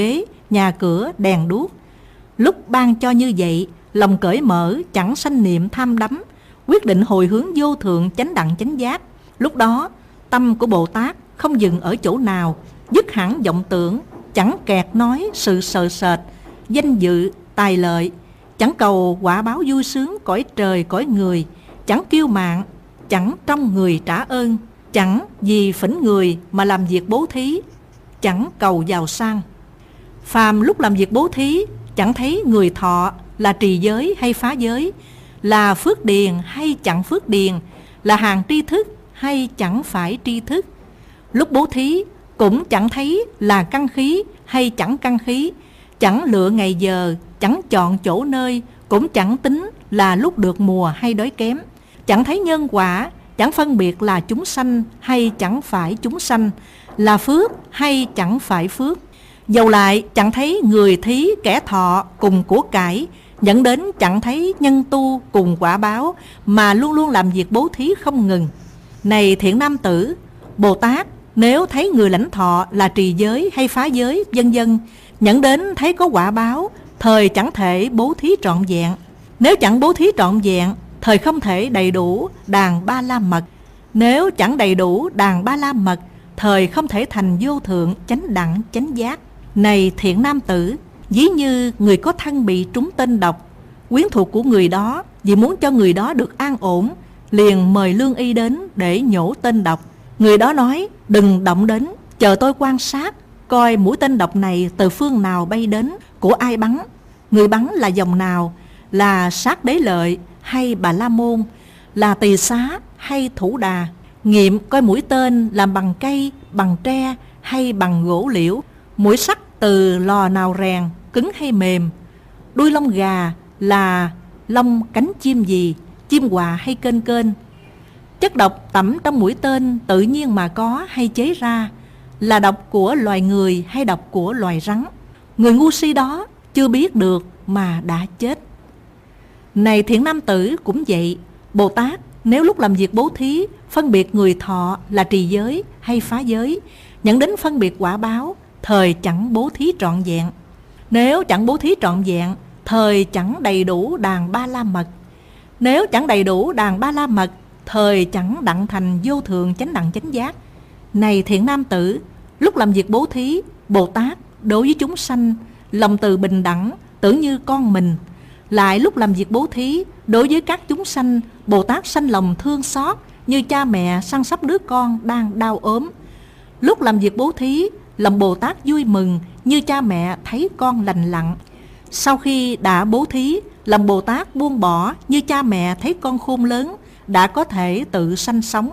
nhà cửa, đèn đuốc. Lúc ban cho như vậy, lòng cởi mở, chẳng sanh niệm tham đắm, quyết định hồi hướng vô thượng chánh đẳng chánh giác. Lúc đó, tâm của Bồ Tát không dừng ở chỗ nào, dứt hẳn vọng tưởng, chẳng kẹt nói sự sợ sệt, danh dự, tài lợi, chẳng cầu quả báo vui sướng cõi trời cõi người, chẳng kiêu mạn, chẳng trong người trả ơn, chẳng vì phỉnh người mà làm việc bố thí, chẳng cầu giàu sang. Phàm lúc làm việc bố thí, chẳng thấy người thọ là trì giới hay phá giới, là phước điền hay chẳng phước điền, là hàng tri thức hay chẳng phải tri thức. Lúc bố thí cũng chẳng thấy là căn khí hay chẳng căn khí, chẳng lựa ngày giờ, chẳng chọn chỗ nơi, cũng chẳng tính là lúc được mùa hay đói kém, chẳng thấy nhân quả, chẳng phân biệt là chúng sanh hay chẳng phải chúng sanh, là phước hay chẳng phải phước. Dầu lại chẳng thấy người thí kẻ thọ cùng của cải, dẫn đến chẳng thấy nhân tu cùng quả báo, mà luôn luôn làm việc bố thí không ngừng. Này thiện nam tử, Bồ Tát nếu thấy người lãnh thọ là trì giới hay phá giới, vân vân, dẫn đến thấy có quả báo, thời chẳng thể bố thí trọn vẹn. Nếu chẳng bố thí trọn vẹn, thời không thể đầy đủ đàn ba la mật. Nếu chẳng đầy đủ đàn ba la mật, thời không thể thành vô thượng chánh đẳng chánh giác. Này thiện nam tử, ví như người có thân bị trúng tên độc, quyến thuộc của người đó vì muốn cho người đó được an ổn, liền mời lương y đến để nhổ tên độc. Người đó nói: đừng động đến, chờ tôi quan sát coi mũi tên độc này từ phương nào bay đến, của ai bắn, người bắn là dòng nào, là Sát Đế Lợi hay Bà La Môn, là Tỳ Xá hay Thủ Đà. Nghiệm coi mũi tên làm bằng cây, bằng tre hay bằng gỗ liễu, mũi sắt từ lò nào rèn, cứng hay mềm, đuôi lông gà là lông cánh chim gì, chim quạ hay kênh kênh. Chất độc tẩm trong mũi tên tự nhiên mà có hay chế ra, là độc của loài người hay độc của loài rắn. Người ngu si đó chưa biết được mà đã chết. Này thiện nam tử cũng vậy, Bồ Tát nếu lúc làm việc bố thí phân biệt người thọ là trì giới hay phá giới, dẫn đến phân biệt quả báo, thời chẳng bố thí trọn vẹn. Nếu chẳng bố thí trọn vẹn, thời chẳng đầy đủ đàn ba la mật. Nếu chẳng đầy đủ đàn ba la mật, thời chẳng đặng thành vô thượng chánh đẳng chánh giác. Này thiện nam tử, lúc làm việc bố thí, Bồ Tát đối với chúng sanh lòng từ bình đẳng, tưởng như con mình. Lại lúc làm việc bố thí, đối với các chúng sanh, Bồ Tát sanh lòng thương xót, như cha mẹ săn sóc đứa con đang đau ốm. Lúc làm việc bố thí, lòng Bồ Tát vui mừng, như cha mẹ thấy con lành lặn. Sau khi đã bố thí, lòng Bồ Tát buông bỏ, như cha mẹ thấy con khôn lớn, đã có thể tự sanh sống.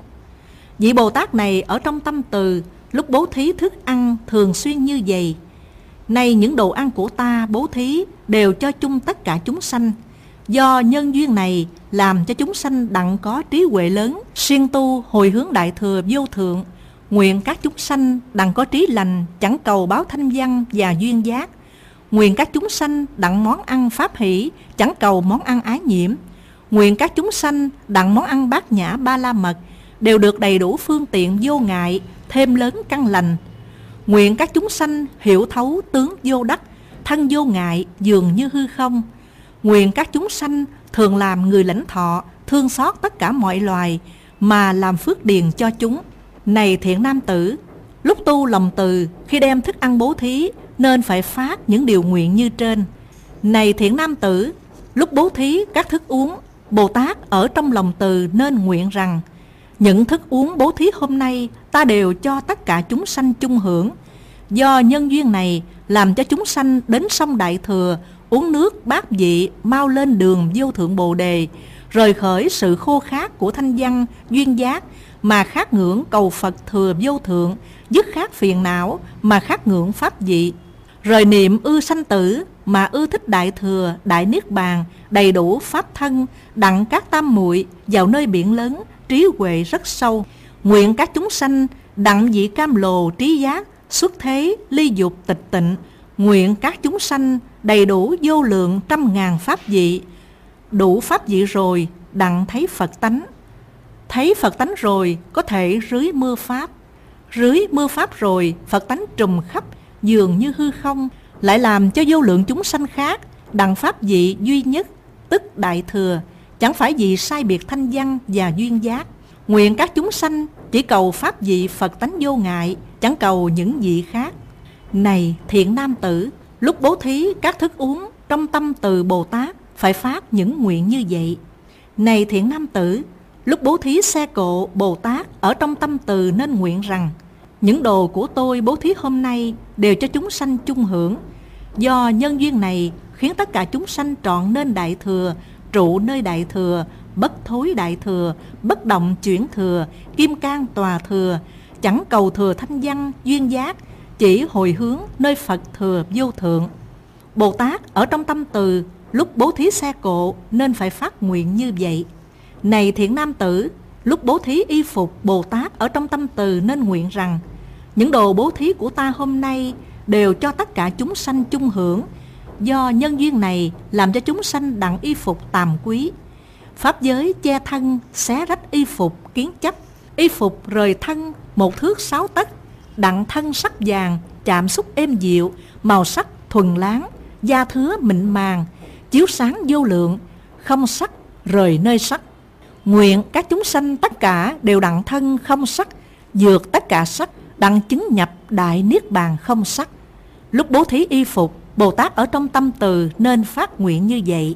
Vị Bồ Tát này ở trong tâm từ, lúc bố thí thức ăn thường xuyên như vậy: nay những đồ ăn của ta bố thí đều cho chung tất cả chúng sanh. Do nhân duyên này làm cho chúng sanh đặng có trí huệ lớn, siêng tu hồi hướng đại thừa vô thượng. Nguyện các chúng sanh đặng có trí lành, chẳng cầu báo thanh văn và duyên giác. Nguyện các chúng sanh đặng món ăn pháp hỷ, chẳng cầu món ăn ái nhiễm. Nguyện các chúng sanh đặng món ăn bát nhã ba la mật, đều được đầy đủ phương tiện vô ngại, thêm lớn căn lành. Nguyện các chúng sanh hiểu thấu tướng vô đắc, thân vô ngại dường như hư không. Nguyện các chúng sanh thường làm người lãnh thọ, thương xót tất cả mọi loài, mà làm phước điền cho chúng. Này thiện nam tử, lúc tu lòng từ, khi đem thức ăn bố thí, nên phải phát những điều nguyện như trên. Này thiện nam tử, lúc bố thí các thức uống, Bồ Tát ở trong lòng từ nên nguyện rằng: những thức uống bố thí hôm nay ta đều cho tất cả chúng sanh chung hưởng. Do nhân duyên này làm cho chúng sanh đến sông Đại Thừa uống nước bát vị, mau lên đường vô thượng Bồ Đề, rời khỏi sự khô khát của thanh văn duyên giác, mà khát ngưỡng cầu Phật thừa vô thượng, dứt khát phiền não mà khát ngưỡng pháp vị, rời niệm ưa sanh tử mà ưa thích đại thừa đại niết bàn, đầy đủ pháp thân, đặng các tam muội vào nơi biển lớn, trí huệ rất sâu. Nguyện các chúng sanh đặng vị cam lồ trí giác, xuất thế ly dục tịch tịnh. Nguyện các chúng sanh đầy đủ vô lượng trăm ngàn pháp vị. Đủ pháp vị rồi đặng thấy Phật tánh. Thấy Phật tánh rồi có thể rưới mưa pháp. Rưới mưa pháp rồi Phật tánh trùm khắp, dường như hư không, lại làm cho vô lượng chúng sanh khác đặng pháp vị duy nhất, tức đại thừa, chẳng phải vì sai biệt thanh văn và duyên giác. Nguyện các chúng sanh chỉ cầu pháp vị Phật tánh vô ngại, chẳng cầu những vị khác. Này thiện nam tử, lúc bố thí các thức uống trong tâm từ Bồ Tát phải phát những nguyện như vậy. Này thiện nam tử, lúc bố thí xe cộ Bồ Tát ở trong tâm từ nên nguyện rằng: những đồ của tôi bố thí hôm nay đều cho chúng sanh chung hưởng. Do nhân duyên này khiến tất cả chúng sanh trọn nên đại thừa, trụ nơi đại thừa, bất thối đại thừa, bất động chuyển thừa, kim cang tòa thừa, chẳng cầu thừa thanh văn duyên giác, chỉ hồi hướng nơi Phật thừa vô thượng. Bồ Tát ở trong tâm từ lúc bố thí xe cộ nên phải phát nguyện như vậy. Này thiện nam tử, lúc bố thí y phục Bồ Tát ở trong tâm từ nên nguyện rằng: những đồ bố thí của ta hôm nay đều cho tất cả chúng sanh chung hưởng. Do nhân duyên này làm cho chúng sanh đặng y phục tàm quý. Pháp giới che thân xé rách y phục kiến chấp, y phục rời thân một thước sáu tấc, đặng thân sắc vàng chạm xúc êm dịu, màu sắc thuần láng, da thứa mịn màng, chiếu sáng vô lượng, không sắc rời nơi sắc. Nguyện các chúng sanh tất cả đều đặng thân không sắc, vượt tất cả sắc, đặng chứng nhập đại niết bàn không sắc. Lúc bố thí y phục, Bồ Tát ở trong tâm từ nên phát nguyện như vậy.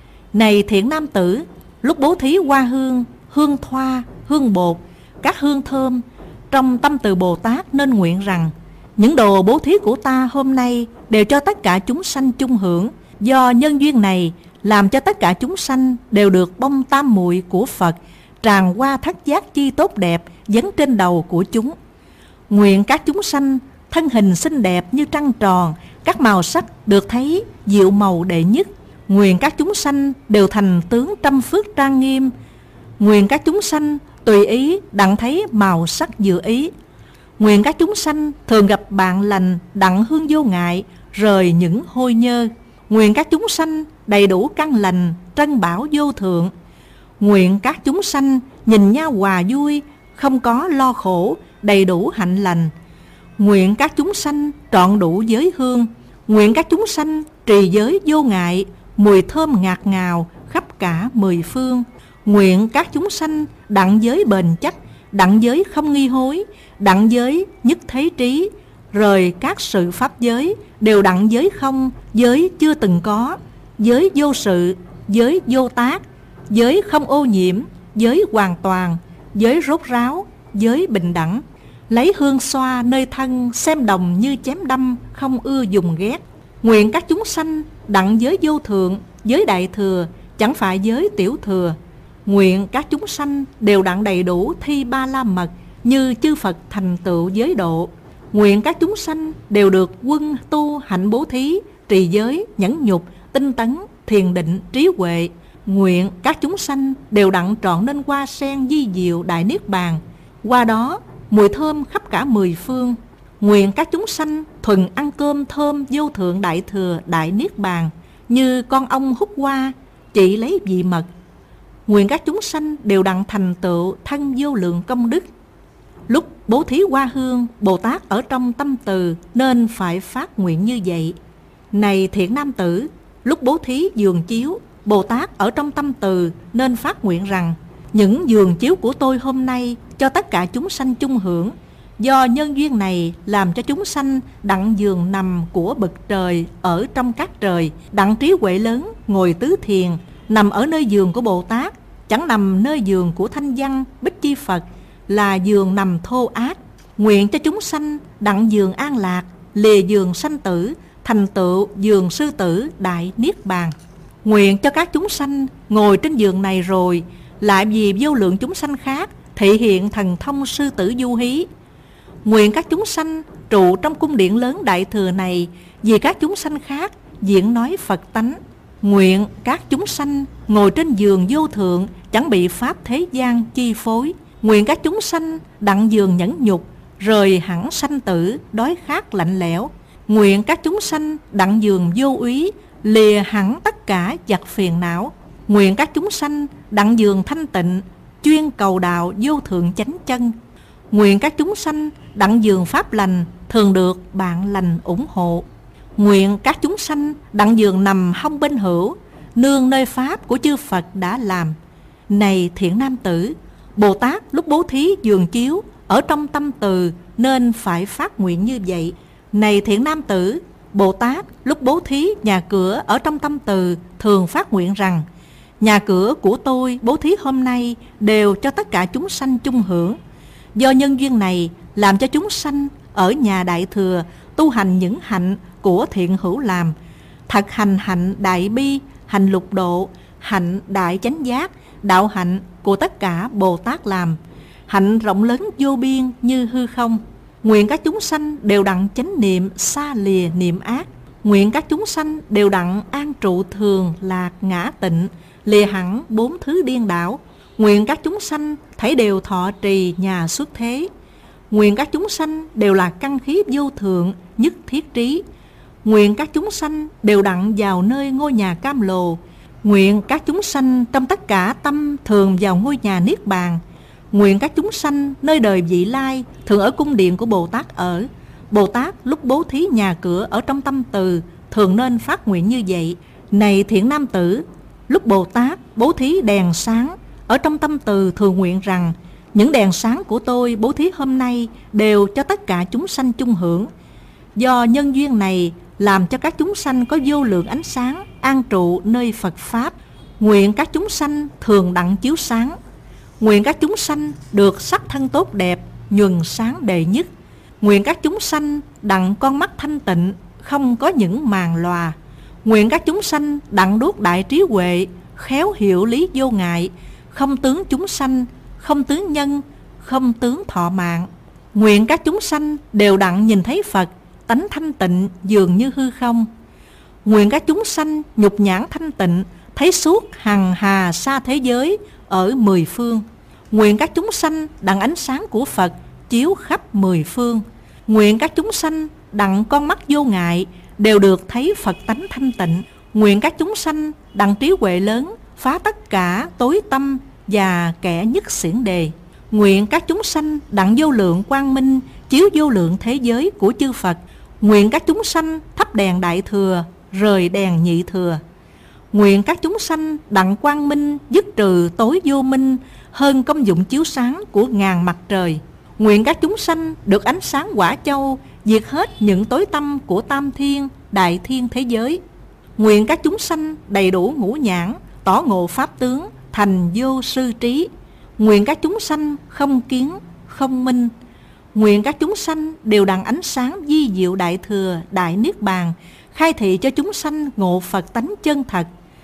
Này thiện nam tử, lúc bố thí hoa hương, hương thoa, hương bột, các hương thơm, trong tâm từ Bồ Tát nên nguyện rằng: những đồ bố thí của ta hôm nay đều cho tất cả chúng sanh chung hưởng. Do nhân duyên này làm cho tất cả chúng sanh đều được bông tam muội của Phật tràn qua thất giác chi tốt đẹp dấn trên đầu của chúng. Nguyện các chúng sanh thân hình xinh đẹp như trăng tròn, các màu sắc được thấy diệu màu đệ nhất. Nguyện các chúng sanh đều thành tướng trăm phước trang nghiêm. Nguyện các chúng sanh tùy ý đặng thấy màu sắc vừa ý. Nguyện các chúng sanh thường gặp bạn lành đặng hương vô ngại, rời những hôi nhơ. Nguyện các chúng sanh đầy đủ căn lành, trân bảo vô thượng. Nguyện các chúng sanh nhìn nhau hòa vui, không có lo khổ, đầy đủ hạnh lành. Nguyện các chúng sanh trọn đủ giới hương. Nguyện các chúng sanh trì giới vô ngại, mùi thơm ngạt ngào khắp cả mười phương. Nguyện các chúng sanh đặng giới bền chắc, đặng giới không nghi hối, đặng giới nhất thế trí, rời các sự pháp giới, đều đặng giới không, giới chưa từng có, giới vô sự, giới vô tác, giới không ô nhiễm, giới hoàn toàn, giới rốt ráo, giới bình đẳng. Lấy hương xoa nơi thân, xem đồng như chém đâm, không ưa dùng ghét. Nguyện các chúng sanh đặng giới vô thượng, giới đại thừa, chẳng phải giới tiểu thừa. Nguyện các chúng sanh đều đặng đầy đủ thi ba la mật, như chư Phật thành tựu giới độ. Nguyện các chúng sanh đều được quân tu hạnh bố thí, trì giới, nhẫn nhục, tinh tấn, thiền định, trí huệ. Nguyện các chúng sanh đều đặng trọn nên hoa sen di diệu đại niết bàn, qua đó mùi thơm khắp cả mười phương. Nguyện các chúng sanh thuần ăn cơm thơm vô thượng đại thừa đại niết bàn, như con ong hút hoa, chỉ lấy vị mật. Nguyện các chúng sanh đều đặng thành tựu thân vô lượng công đức. Lúc bố thí hoa hương, Bồ Tát ở trong tâm từ nên phải phát nguyện như vậy. Này thiện nam tử, lúc bố thí giường chiếu, Bồ Tát ở trong tâm từ nên phát nguyện rằng: những giường chiếu của tôi hôm nay cho tất cả chúng sanh chung hưởng. Do nhân duyên này làm cho chúng sanh đặng giường nằm của bậc trời ở trong các trời, đặng trí huệ lớn ngồi tứ thiền, nằm ở nơi giường của Bồ Tát, chẳng nằm nơi giường của thanh văn bích chi Phật, là giường nằm thô ác. Nguyện cho chúng sanh đặng giường an lạc, lìa giường sanh tử, thành tựu giường sư tử đại niết bàn. Nguyện cho các chúng sanh ngồi trên giường này rồi, lại vì vô lượng chúng sanh khác thị hiện thần thông sư tử du hí. Nguyện các chúng sanh trụ trong cung điện lớn đại thừa này, vì các chúng sanh khác diễn nói Phật tánh. Nguyện các chúng sanh ngồi trên giường vô thượng, chẳng bị pháp thế gian chi phối. Nguyện các chúng sanh đặng giường nhẫn nhục, rời hẳn sanh tử đói khát lạnh lẽo. Nguyện các chúng sanh đặng giường vô úy, lìa hẳn tất cả giặc phiền não. Nguyện các chúng sanh đặng giường thanh tịnh, chuyên cầu đạo vô thượng chánh chân. Nguyện các chúng sanh đặng giường pháp lành, thường được bạn lành ủng hộ. Nguyện các chúng sanh đặng giường nằm hông bên hữu, nương nơi pháp của chư Phật đã làm. Này thiện nam tử, Bồ Tát lúc bố thí giường chiếu ở trong tâm từ nên phải phát nguyện như vậy. Này thiện nam tử, Bồ Tát lúc bố thí nhà cửa ở trong tâm từ thường phát nguyện rằng: nhà cửa của tôi bố thí hôm nay đều cho tất cả chúng sanh chung hưởng. Do nhân duyên này làm cho chúng sanh ở nhà Đại Thừa tu hành những hạnh của thiện hữu làm, thật hành hạnh đại bi, hành lục độ, hạnh đại chánh giác, đạo hạnh của tất cả Bồ Tát làm, hạnh rộng lớn vô biên như hư không. Nguyện các chúng sanh đều đặng chánh niệm xa lìa niệm ác. Nguyện các chúng sanh đều đặng an trụ thường lạc ngã tịnh, lìa hẳn bốn thứ điên đảo. Nguyện các chúng sanh thảy đều thọ trì nhà xuất thế. Nguyện các chúng sanh đều là căn khí vô thượng, nhất thiết trí. Nguyện các chúng sanh đều đặng vào nơi ngôi nhà cam lồ. Nguyện các chúng sanh trong tất cả tâm thường vào ngôi nhà niết bàn. Nguyện các chúng sanh nơi đời vị lai thường ở cung điện của Bồ Tát ở. Bồ Tát lúc bố thí nhà cửa ở trong tâm từ thường nên phát nguyện như vậy. Này thiện nam tử, lúc Bồ Tát bố thí đèn sáng ở trong tâm từ thường nguyện rằng: những đèn sáng của tôi bố thí hôm nay đều cho tất cả chúng sanh chung hưởng. Do nhân duyên này làm cho các chúng sanh có vô lượng ánh sáng an trụ nơi Phật Pháp. Nguyện các chúng sanh thường đặng chiếu sáng. Nguyện các chúng sanh được sắc thân tốt đẹp, nhuần sáng đệ nhất. Nguyện các chúng sanh đặng con mắt thanh tịnh, không có những màn lòa. Nguyện các chúng sanh đặng đuốc đại trí huệ, khéo hiểu lý vô ngại, không tướng chúng sanh, không tướng nhân, không tướng thọ mạng. Nguyện các chúng sanh đều đặng nhìn thấy Phật, tánh thanh tịnh dường như hư không. Nguyện các chúng sanh nhục nhãn thanh tịnh, thấy suốt hằng hà xa thế giới ở mười phương. Nguyện các chúng sanh đặng ánh sáng của Phật chiếu khắp mười phương. Nguyện các chúng sanh đặng con mắt vô ngại đều được thấy Phật tánh thanh tịnh. Nguyện các chúng sanh đặng trí huệ lớn phá tất cả tối tâm và kẻ nhất xiển đề. Nguyện các chúng sanh đặng vô lượng quang minh chiếu vô lượng thế giới của chư Phật. Nguyện các chúng sanh thắp đèn đại thừa rời đèn nhị thừa. Nguyện các chúng sanh đặng quang minh dứt trừ tối vô minh hơn công dụng chiếu sáng của ngàn mặt trời. Nguyện các chúng sanh được ánh sáng quả châu diệt hết những tối tâm của tam thiên đại thiên thế giới. Nguyện các chúng sanh đầy đủ ngũ nhãn tỏ ngộ pháp tướng thành vô sư trí. Nguyện các chúng sanh không kiến không minh. Nguyện các chúng sanh đều đặng ánh sáng vi diệu đại thừa đại niết bàn, khai thị cho chúng sanh ngộ Phật tánh chân thật.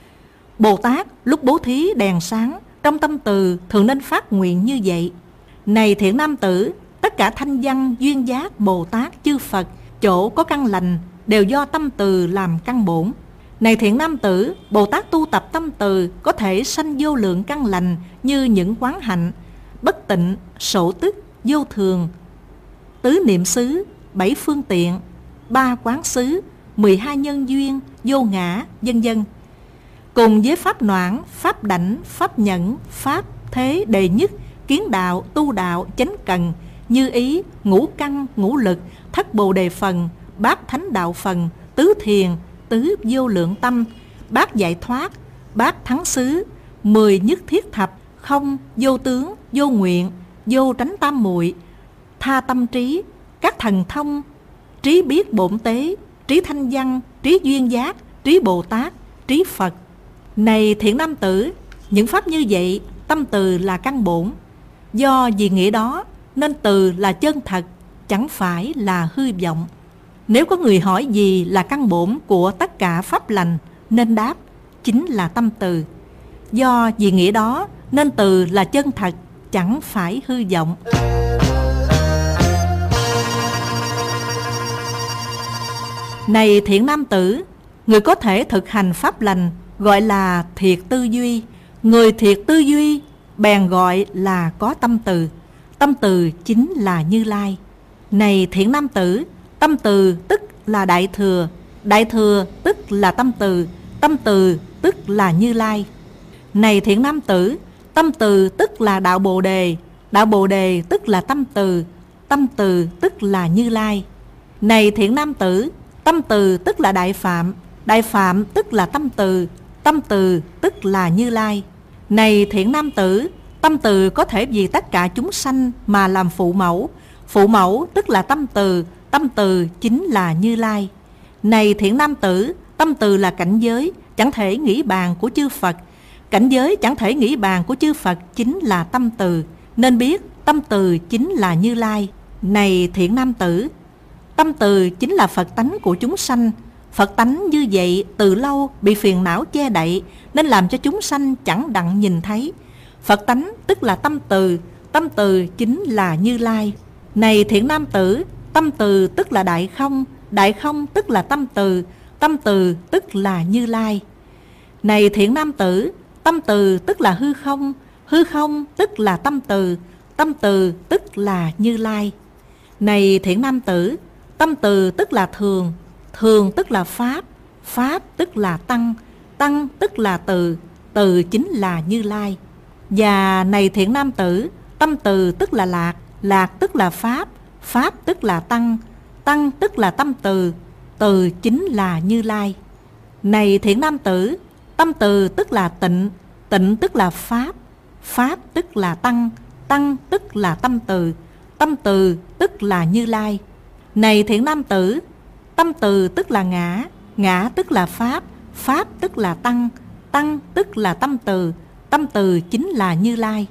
Bồ Tát lúc bố thí đèn sáng trong tâm từ thường nên phát nguyện như vậy. Này thiện nam tử, tất cả thanh văn duyên giác Bồ Tát chư Phật chỗ có căn lành đều do tâm từ làm căn bổn. Này thiện nam tử, Bồ Tát tu tập tâm từ có thể sanh vô lượng căn lành như những quán hạnh bất tịnh, sổ tức, vô thường, tứ niệm xứ, bảy phương tiện, ba quán xứ, mười hai nhân duyên, vô ngã, vân vân. Cùng với pháp noãn, pháp đảnh, pháp nhẫn, pháp thế đệ nhất, kiến đạo, tu đạo, chánh cần, như ý, ngũ căn, ngũ lực, thất bồ đề phần, bát thánh đạo phần, tứ thiền, tứ vô lượng tâm, bát giải thoát, bát thắng xứ, mười nhất thiết thập, không, vô tướng, vô nguyện, vô tránh tam muội, tha tâm trí, các thần thông, trí biết bổn tế, trí thanh văn, trí duyên giác, trí Bồ Tát, trí Phật. Này thiện nam tử, những pháp như vậy tâm từ là căn bổn. Do vì nghĩa đó nên từ là chân thật, chẳng phải là hư vọng. Nếu có người hỏi gì là căn bổn của tất cả pháp lành, nên đáp chính là tâm từ. Do vì nghĩa đó nên từ là chân thật, chẳng phải hư vọng. Này thiện nam tử, người có thể thực hành pháp lành gọi là thiệt tư duy. Người thiệt tư duy bèn gọi là có tâm từ. Tâm từ chính là Như Lai. Này thiện nam tử, tâm từ tức là đại thừa, đại thừa tức là tâm từ, tâm từ tức là Như Lai. Này thiện nam tử, tâm từ tức là đạo Bồ Đề, đạo Bồ Đề tức là tâm từ, tâm từ tức là Như Lai. Này thiện nam tử, Tâm từ tức là Đại Phạm, Đại Phạm tức là tâm từ, tâm từ tức là Như Lai. Này thiện nam tử, tâm từ có thể vì tất cả chúng sanh mà làm phụ mẫu, phụ mẫu tức là tâm từ, tâm từ chính là Như Lai. Này thiện nam tử, tâm từ là cảnh giới chẳng thể nghĩ bàn của chư Phật, cảnh giới chẳng thể nghĩ bàn của chư Phật chính là tâm từ, nên biết tâm từ chính là Như Lai. Này thiện nam tử, tâm từ chính là Phật tánh của chúng sanh. Phật tánh như vậy từ lâu bị phiền não che đậy, nên làm cho chúng sanh chẳng đặng nhìn thấy. Phật tánh tức là tâm từ, tâm từ chính là Như Lai. Này thiện nam tử, tâm từ tức là Đại Không, Đại Không tức là tâm từ, tâm từ tức là Như Lai. Này thiện nam tử, tâm từ tức là hư không, hư không tức là tâm từ, tâm từ tức là Như Lai. Này thiện nam tử, tâm từ tức là thường, thường tức là Pháp, Pháp tức là Tăng, Tăng tức là Từ, Từ chính là Như Lai. Và này thiện nam tử, tâm từ tức là Lạc, Lạc tức là Pháp, Pháp tức là Tăng, Tăng tức là tâm từ, Từ chính là Như Lai. Này thiện nam tử, tâm từ tức là Tịnh, Tịnh tức là Pháp, Pháp tức là Tăng, Tăng tức là tâm từ, tâm từ tức là Như Lai. Này thiện nam tử, tâm từ tức là Ngã, Ngã tức là Pháp, Pháp tức là Tăng, Tăng tức là tâm từ, tâm từ chính là Như Lai.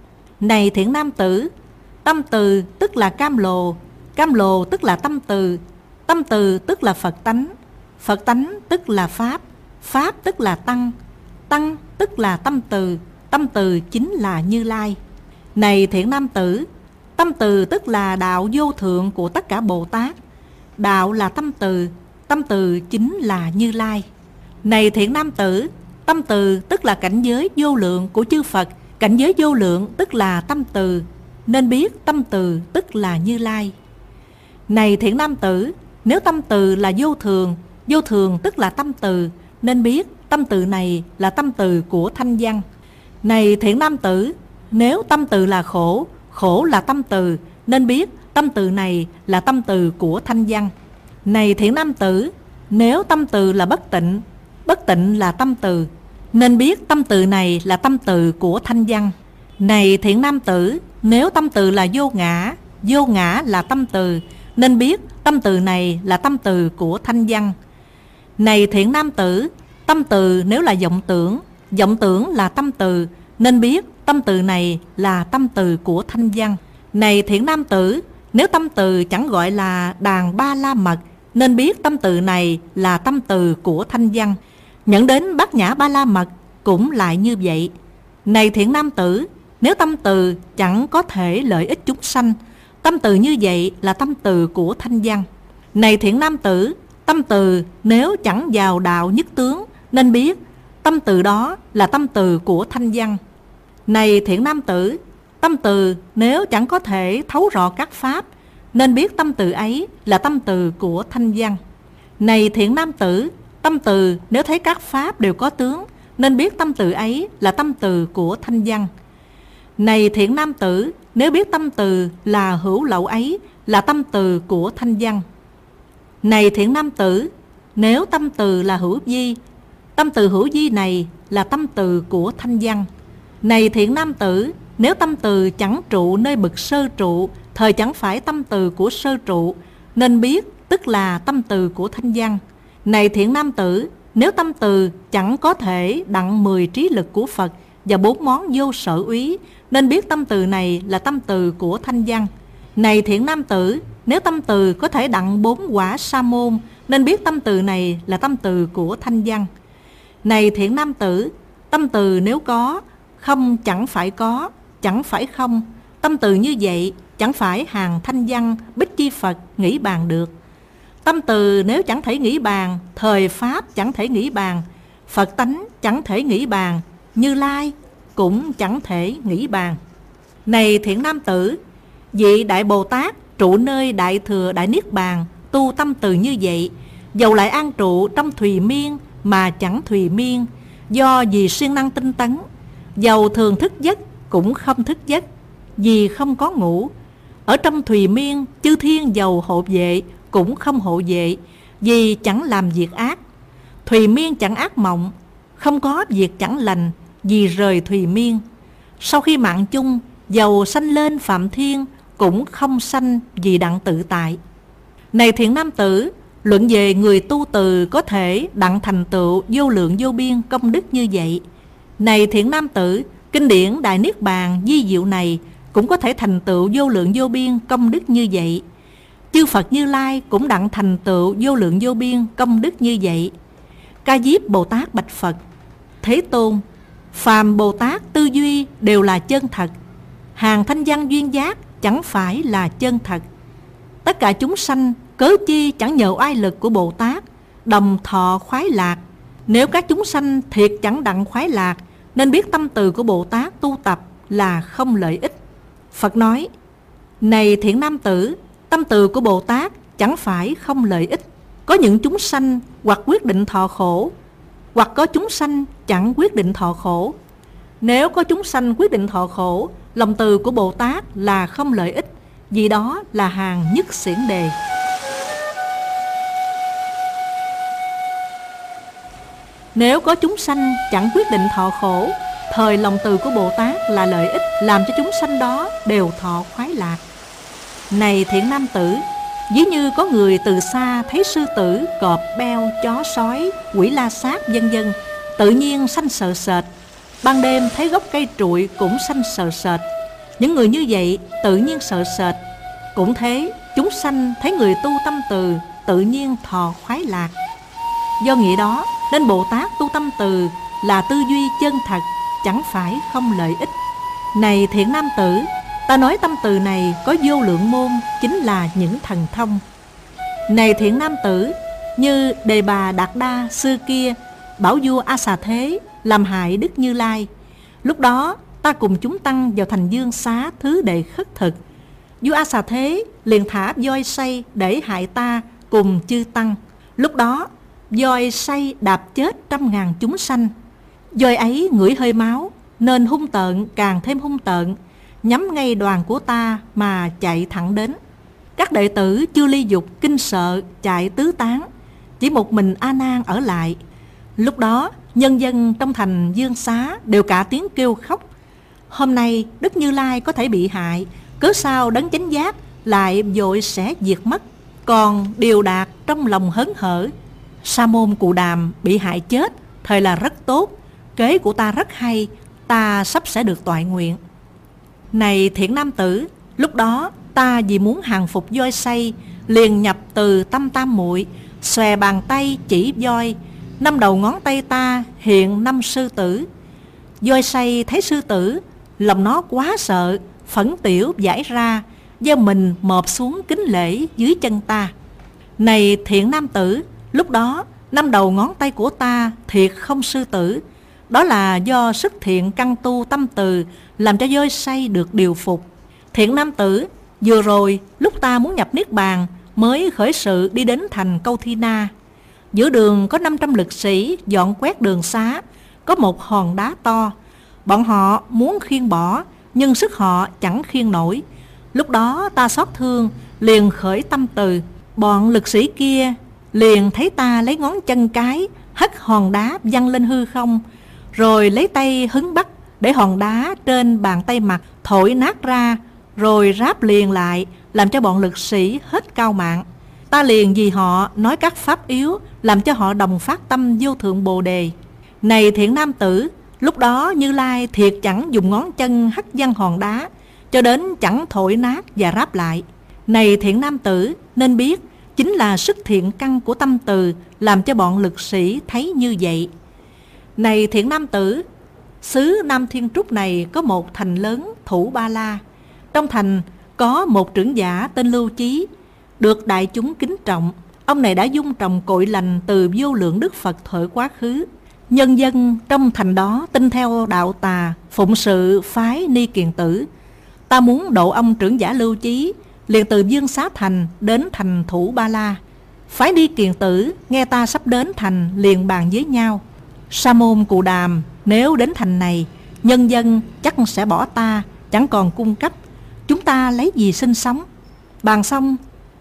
Này thiện nam tử, tâm từ tức là Cam Lồ, Cam Lồ tức là tâm từ, tâm từ tức là Phật tánh, Phật tánh tức là Pháp, Pháp tức là Tăng, Tăng tức là tâm từ, tâm từ chính là Như Lai. Này thiện nam tử, tâm từ tức là đạo vô thượng của tất cả Bồ Tát, đạo là tâm từ, tâm từ chính là Như Lai. Này thiện nam tử, tâm từ tức là cảnh giới vô lượng của chư Phật, cảnh giới vô lượng tức là tâm từ, nên biết tâm từ tức là Như Lai. Này thiện nam tử, nếu tâm từ là vô thường, vô thường tức là tâm từ, nên biết tâm từ này là tâm từ của thanh văn. Này thiện nam tử, nếu tâm từ là khổ, khổ là tâm từ, nên biết tâm từ này là tâm từ của thanh văn. Này thiện nam tử, nếu tâm từ là bất tịnh, bất tịnh là tâm từ, nên biết tâm từ này là tâm từ của thanh văn. Này thiện nam tử, nếu tâm từ là vô ngã, vô ngã là tâm từ, nên biết tâm từ này là tâm từ của thanh văn. Này thiện nam tử, tâm từ nếu là vọng tưởng, vọng tưởng là tâm từ, nên biết tâm từ này là tâm từ của thanh văn. Này thiện nam tử, nếu tâm từ chẳng gọi là đàn ba la mật, nên biết tâm từ này là tâm từ của thanh văn. Nhận đến bát nhã ba la mật cũng lại như vậy. Này thiện nam tử, nếu tâm từ chẳng có thể lợi ích chúng sanh, tâm từ như vậy là tâm từ của thanh văn. Này thiện nam tử, tâm từ nếu chẳng vào đạo nhất tướng, nên biết tâm từ đó là tâm từ của thanh văn. Này thiện nam tử, tâm từ nếu chẳng có thể thấu rõ các pháp, nên biết tâm từ ấy là tâm từ của thanh văn. Này thiện nam tử, tâm từ nếu thấy các pháp đều có tướng, nên biết tâm từ ấy là tâm từ của thanh văn. Này thiện nam tử, nếu biết tâm từ là hữu lậu ấy là tâm từ của thanh văn. Này thiện nam tử, nếu tâm từ là hữu vi, tâm từ hữu vi này là tâm từ của thanh văn. Này thiện nam tử, nếu tâm từ chẳng trụ nơi bậc sơ trụ, thời chẳng phải tâm từ của sơ trụ, nên biết tức là tâm từ của thanh văn. Này thiện nam tử, nếu tâm từ chẳng có thể đặng mười trí lực của Phật và bốn món vô sở úy, nên biết tâm từ này là tâm từ của thanh văn. Này thiện nam tử, nếu tâm từ có thể đặng bốn quả sa môn, nên biết tâm từ này là tâm từ của thanh văn. Này thiện nam tử, tâm từ nếu có, không chẳng phải có, chẳng phải không, tâm từ như vậy chẳng phải hàng thanh văn bích chi Phật nghĩ bàn được. Tâm từ nếu chẳng thể nghĩ bàn, thời Pháp chẳng thể nghĩ bàn, Phật tánh chẳng thể nghĩ bàn, Như Lai cũng chẳng thể nghĩ bàn. Này thiện nam tử, vị Đại Bồ Tát trụ nơi Đại Thừa Đại Niết Bàn tu tâm từ như vậy, dầu lại an trụ trong thùy miên mà chẳng thùy miên, do vì siêng năng tinh tấn, dầu thường thức giấc cũng không thức giấc, vì không có ngủ. Ở trong thùy miên, chư thiên dầu hộ vệ cũng không hộ vệ, vì chẳng làm việc ác. Thùy miên chẳng ác mộng, không có việc chẳng lành, vì rời thùy miên. Sau khi mạng chung, dầu sanh lên phạm thiên, cũng không sanh vì đặng tự tại. Này thiện nam tử, luận về người tu từ có thể đặng thành tựu vô lượng vô biên công đức như vậy. Này thiện nam tử, kinh điển Đại Niết Bàn vi diệu này cũng có thể thành tựu vô lượng vô biên công đức như vậy. Chư Phật Như Lai cũng đặng thành tựu vô lượng vô biên công đức như vậy. Ca Diếp Bồ Tát bạch Phật: Thế Tôn, phàm Bồ Tát tư duy đều là chân thật, hàng thanh văn duyên giác chẳng phải là chân thật. Tất cả chúng sanh cớ chi chẳng nhờ oai lực của Bồ Tát đồng thọ khoái lạc. Nếu các chúng sanh thiệt chẳng đặng khoái lạc, nên biết tâm từ của Bồ Tát tu tập là không lợi ích. Phật nói: Này thiện nam tử, tâm từ của Bồ Tát chẳng phải không lợi ích. Có những chúng sanh hoặc quyết định thọ khổ, hoặc có chúng sanh chẳng quyết định thọ khổ. Nếu có chúng sanh quyết định thọ khổ, lòng từ của Bồ Tát là không lợi ích, vì đó là hàng nhất xiển đề. Nếu có chúng sanh chẳng quyết định thọ khổ, thời lòng từ của Bồ Tát là lợi ích, làm cho chúng sanh đó đều thọ khoái lạc. Này thiện nam tử, ví như có người từ xa thấy sư tử, cọp, beo, chó, sói, quỷ la sát vân vân, tự nhiên sanh sợ sệt. Ban đêm thấy gốc cây trụi cũng sanh sợ sệt. Những người như vậy tự nhiên sợ sệt. Cũng thế, chúng sanh thấy người tu tâm từ tự nhiên thọ khoái lạc. Do nghĩa đó nên Bồ Tát tu tâm từ là tư duy chân thật, chẳng phải không lợi ích. Này thiện nam tử, ta nói tâm từ này có vô lượng môn, chính là những thần thông. Này thiện nam tử, như Đề Bà Đạt Đa xưa kia bảo vua A Xà Thế làm hại Đức Như Lai. Lúc đó ta cùng chúng tăng vào thành Dương Xá thứ đệ khất thực. Vua A Xà Thế liền thả voi say để hại ta cùng chư tăng. Lúc đó voi say đạp chết trăm ngàn chúng sanh. Voi ấy ngửi hơi máu nên hung tợn càng thêm hung tợn, nhắm ngay đoàn của ta mà chạy thẳng đến. Các đệ tử chưa ly dục kinh sợ chạy tứ tán, chỉ một mình A Nan ở lại. Lúc đó nhân dân trong thành Dương Xá đều cả tiếng kêu khóc: Hôm nay Đức Như Lai có thể bị hại, cớ sao đấng chánh giác lại vội sẽ diệt mất. Còn Điều Đạt trong lòng hớn hở: Sa môn Cù Đàm bị hại chết, thời là rất tốt, kế của ta rất hay, ta sắp sẽ được toại nguyện. Này thiện nam tử, lúc đó ta vì muốn hàng phục voi say, liền nhập từ tâm tam muội, xòe bàn tay chỉ voi. Năm đầu ngón tay ta hiện năm sư tử. Voi say thấy sư tử, lòng nó quá sợ, phẫn tiểu giải ra, giơ mình mộp xuống kính lễ dưới chân ta. Này thiện nam tử, lúc đó năm đầu ngón tay của ta thiệt không sư tử. Đó là do sức thiện căn tu tâm từ làm cho voi say được điều phục. Thiện nam tử, vừa rồi lúc ta muốn nhập niết bàn mới khởi sự đi đến thành Câu Thi Na. Giữa đường có năm trăm lực sĩ dọn quét đường xá, có một hòn đá to. Bọn họ muốn khiêng bỏ, nhưng sức họ chẳng khiêng nổi. Lúc đó ta xót thương, liền khởi tâm từ. Bọn lực sĩ kia liền thấy ta lấy ngón chân cái hất hòn đá văng lên hư không, rồi lấy tay hứng bắt để hòn đá trên bàn tay mặt thổi nát ra, rồi ráp liền lại, làm cho bọn lực sĩ hết cao mạng. Ta liền vì họ nói các pháp yếu, làm cho họ đồng phát tâm vô thượng bồ đề. Này thiện nam tử, lúc đó Như Lai thiệt chẳng dùng ngón chân hất văng hòn đá, cho đến chẳng thổi nát và ráp lại. Này thiện nam tử, nên biết chính là sức thiện căn của tâm từ làm cho bọn lực sĩ thấy như vậy. Này thiện nam tử, xứ Nam Thiên Trúc này có một thành lớn Thủ Ba La. Trong thành có một trưởng giả tên Lưu Chí, được đại chúng kính trọng. Ông này đã dung trồng cội lành từ vô lượng Đức Phật thời quá khứ. Nhân dân trong thành đó tin theo đạo tà, phụng sự phái Ni Kiền Tử. Ta muốn độ ông trưởng giả Lưu Chí, liền từ Dương Xá Thành đến thành Thủ Ba La. Phái Ni Kiền Tử nghe ta sắp đến thành, liền bàn với nhau: Sa môn Cù Đàm nếu đến thành này, nhân dân chắc sẽ bỏ ta, chẳng còn cung cấp, chúng ta lấy gì sinh sống. Bàn xong,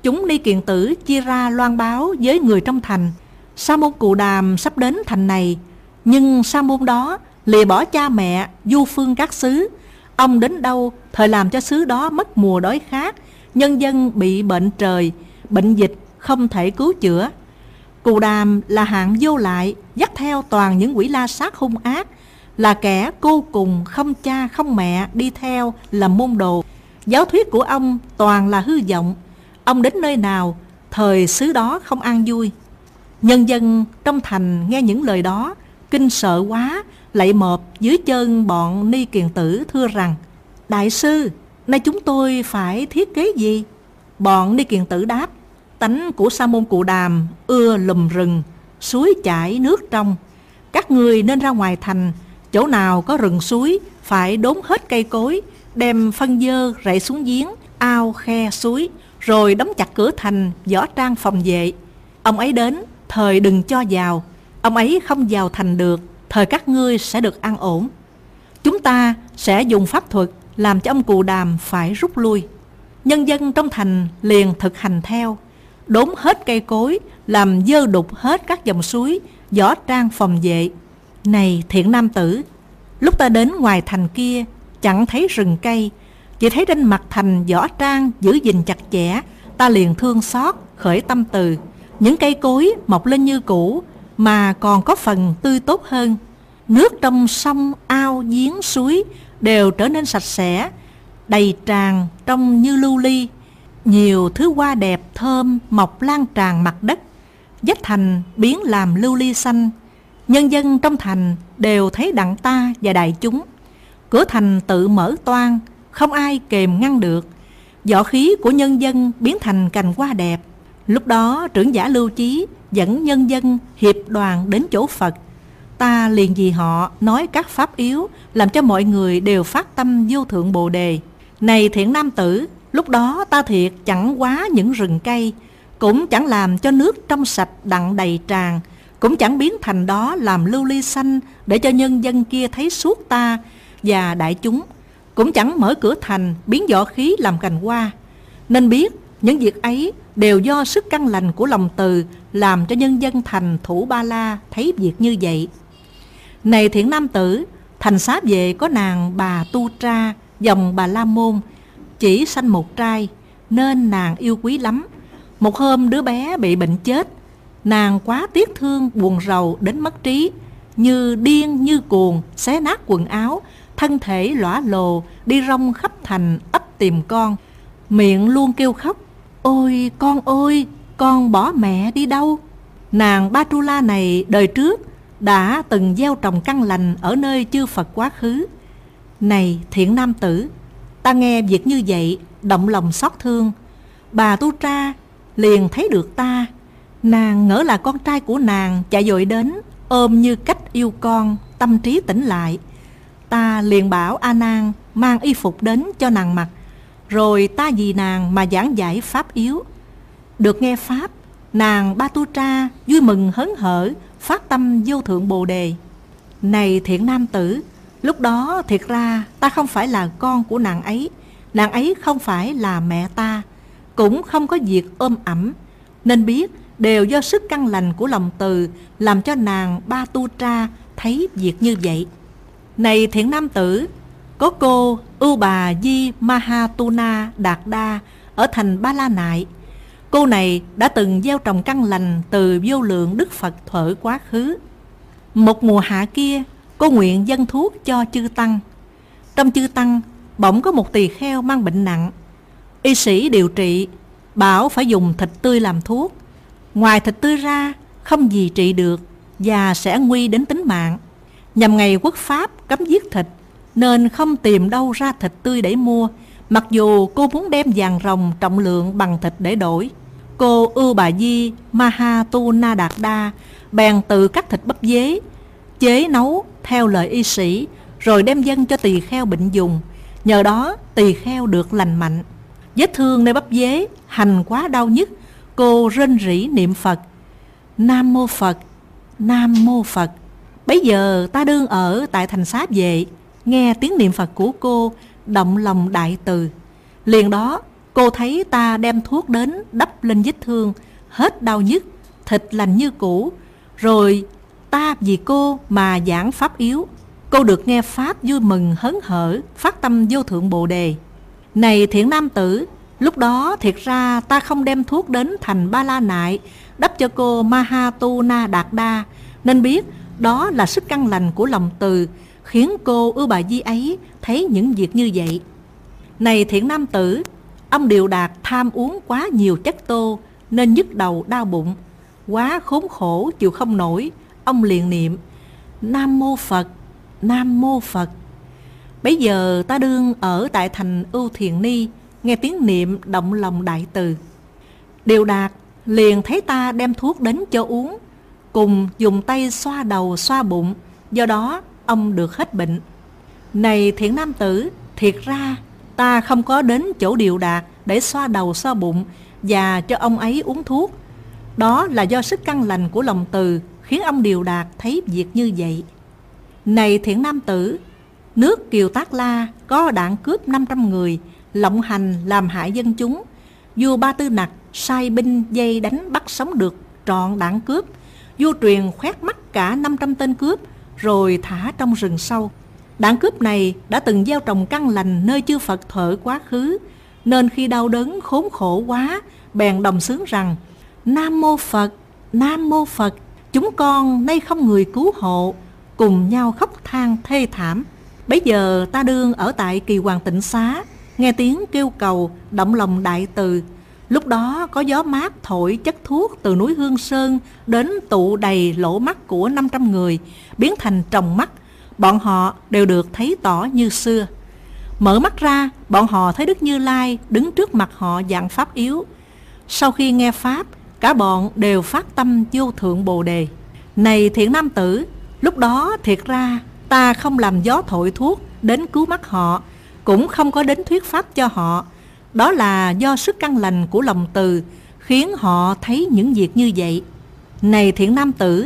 Chúng Ni Kiền Tử chia ra loan báo với người trong thành: Sa môn Cù Đàm sắp đến thành này. Nhưng sa môn đó lìa bỏ cha mẹ, du phương các xứ. Ông đến đâu thời làm cho xứ đó mất mùa đói khát, nhân dân bị bệnh trời, bệnh dịch không thể cứu chữa. Cù Đàm là hạng vô lại, dắt theo toàn những quỷ la sát hung ác, là kẻ cô cùng, không cha không mẹ đi theo làm môn đồ. Giáo thuyết của ông toàn là hư vọng. Ông đến nơi nào, thời xứ đó không an vui. Nhân dân trong thành nghe những lời đó, kinh sợ quá, lạy mộp dưới chân bọn Ni Kiền Tử thưa rằng: Đại sư, nay chúng tôi phải thiết kế gì? Bọn Ni Kiền Tử đáp: Tánh của Sa môn Cù Đàm ưa lùm rừng, suối chảy nước trong. Các người nên ra ngoài thành, chỗ nào có rừng suối phải đốn hết cây cối, đem phân dơ rải xuống giếng, ao, khe, suối, rồi đóng chặt cửa thành, võ trang phòng vệ. Ông ấy đến, thời đừng cho vào. Ông ấy không vào thành được, thời các ngươi sẽ được an ổn. Chúng ta sẽ dùng pháp thuật làm cho ông Cù Đàm phải rút lui. Nhân dân trong thành liền thực hành theo, đốn hết cây cối, làm dơ đục hết các dòng suối, võ trang phòng vệ. Này thiện nam tử, lúc ta đến ngoài thành kia, chẳng thấy rừng cây, chỉ thấy trên mặt thành võ trang giữ gìn chặt chẽ. Ta liền thương xót, khởi tâm từ. Những cây cối mọc lên như cũ, mà còn có phần tươi tốt hơn. Nước trong sông, ao, giếng, suối đều trở nên sạch sẽ, đầy tràn trông như lưu ly. Nhiều thứ hoa đẹp thơm mọc lan tràn mặt đất, vách thành biến làm lưu ly xanh. Nhân dân trong thành đều thấy đặng ta và đại chúng. Cửa thành tự mở toang, không ai kềm ngăn được. Võ khí của nhân dân biến thành cành hoa đẹp. Lúc đó trưởng giả Lưu Chí dẫn nhân dân hiệp đoàn đến chỗ Phật. Ta liền vì họ nói các pháp yếu, làm cho mọi người đều phát tâm vô thượng Bồ Đề. Này thiện nam tử, lúc đó ta thiệt chẳng quá những rừng cây, cũng chẳng làm cho nước trong sạch đặng đầy tràn, cũng chẳng biến thành đó làm lưu ly xanh để cho nhân dân kia thấy suốt ta và đại chúng, cũng chẳng mở cửa thành biến võ khí làm cành hoa. Nên biết những việc ấy đều do sức căn lành của lòng từ làm cho nhân dân thành Thủ Ba La thấy việc như vậy. Này thiện nam tử, thành Xá Vệ có nàng bà Tu Tra, dòng Bà La Môn, chỉ sanh một trai, nên nàng yêu quý lắm. Một hôm đứa bé bị bệnh chết, nàng quá tiếc thương buồn rầu đến mất trí, như điên như cuồng, xé nát quần áo, thân thể lõa lồ, đi rong khắp thành ấp tìm con, miệng luôn kêu khóc: Ôi con ơi, con bỏ mẹ đi đâu? Nàng Ba Tu La này đời trước đã từng gieo trồng căn lành ở nơi chư Phật quá khứ. Này thiện nam tử, ta nghe việc như vậy, động lòng xót thương. Bà Tu Tra liền thấy được ta, nàng ngỡ là con trai của nàng, chạy vội đến ôm như cách yêu con, tâm trí tỉnh lại. Ta liền bảo A Nan mang y phục đến cho nàng mặc, rồi ta vì nàng mà giảng giải pháp yếu. Được nghe pháp, nàng Ba Tu Tra vui mừng hớn hở, phát tâm vô thượng Bồ Đề. Này thiện nam tử, lúc đó thiệt ra ta không phải là con của nàng ấy, nàng ấy không phải là mẹ ta, cũng không có việc ôm ẩm. Nên biết đều do sức căn lành của lòng từ làm cho nàng Ba Tu Tra thấy việc như vậy. Này thiện nam tử, có cô Ưu Bà Di Mahatuna Đạt Đa ở thành Ba La Nại. Cô này đã từng gieo trồng căn lành từ vô lượng Đức Phật thuở quá khứ. Một mùa hạ kia, cô nguyện dâng thuốc cho chư tăng. Trong chư tăng bỗng có một tỳ kheo mang bệnh nặng. Y sĩ điều trị, bảo phải dùng thịt tươi làm thuốc. Ngoài thịt tươi ra không gì trị được, và sẽ nguy đến tính mạng. Nhằm ngày quốc pháp cấm giết thịt, nên không tìm đâu ra thịt tươi để mua, mặc dù cô muốn đem vàng ròng trọng lượng bằng thịt để đổi. Cô Ưu Bà Di Mahatuna Đạt Đa bèn tự cắt thịt bắp dế, chế nấu theo lời y sĩ, rồi đem dâng cho tỳ kheo bệnh dùng. Nhờ đó tỳ kheo được lành mạnh. Vết thương nơi bắp dế hành quá đau nhức, cô rên rỉ niệm Phật: Nam Mô Phật, Nam Mô Phật. Bấy giờ ta đương ở tại thành Xá Vệ, nghe tiếng niệm Phật của cô, động lòng đại từ. Liền đó Cô thấy ta đem thuốc đến đắp lên vết thương, hết đau nhức, thịt lành như cũ. Rồi ta vì cô mà giảng pháp yếu. Cô được nghe pháp vui mừng hớn hở, phát tâm vô thượng Bồ Đề. Này thiện nam tử, lúc đó thiệt ra ta không đem thuốc đến thành Ba La Nại đắp cho cô Mahatuna Đạt Đa, nên biết đó là sức căn lành của lòng từ, khiến cô ưu bà di ấy thấy những việc như vậy. Này thiện nam tử, ông Điều Đạt tham uống quá nhiều chất tô nên nhức đầu đau bụng, quá khốn khổ chịu không nổi. Ông liền niệm Nam Mô Phật, Nam Mô Phật. Bấy giờ ta đương ở tại thành Ưu Thiền Ni, nghe tiếng niệm động lòng đại từ. Điều Đạt liền thấy ta đem thuốc đến cho uống, cùng dùng tay xoa đầu xoa bụng, do đó ông được hết bệnh. Này thiện nam tử, thiệt ra ta không có đến chỗ Điều Đạt để xoa đầu xoa bụng và cho ông ấy uống thuốc. Đó là do sức căn lành của lòng từ khiến ông Điều Đạt thấy việc như vậy. Này thiện nam tử, nước Kiều Tác La có đảng cướp năm trăm người, lộng hành làm hại dân chúng. Vua Ba Tư Nặc sai binh dây đánh bắt sống được trọn đảng cướp. Vua truyền khoét mắt cả năm trăm tên cướp, rồi thả trong rừng sâu. Đảng cướp này đã từng gieo trồng căn lành nơi chư Phật thuở quá khứ, nên khi đau đớn khốn khổ quá, bèn đồng xướng rằng Nam Mô Phật, Nam Mô Phật, chúng con nay không người cứu hộ, cùng nhau khóc than thê thảm. Bấy giờ ta đương ở tại Kỳ Hoàng Tịnh Xá, nghe tiếng kêu cầu, động lòng đại từ. Lúc đó có gió mát thổi chất thuốc từ núi Hương Sơn đến tụ đầy lỗ mắt của năm trăm người, biến thành tròng mắt. Bọn họ đều được thấy tỏ như xưa. Mở mắt ra, bọn họ thấy Đức Như Lai đứng trước mặt họ dạng pháp yếu. Sau khi nghe pháp, cả bọn đều phát tâm vô thượng Bồ Đề. Này thiện nam tử, lúc đó thiệt ra ta không làm gió thổi thuốc đến cứu mắt họ, cũng không có đến thuyết pháp cho họ. Đó là do sức căn lành của lòng từ khiến họ thấy những việc như vậy. Này thiện nam tử,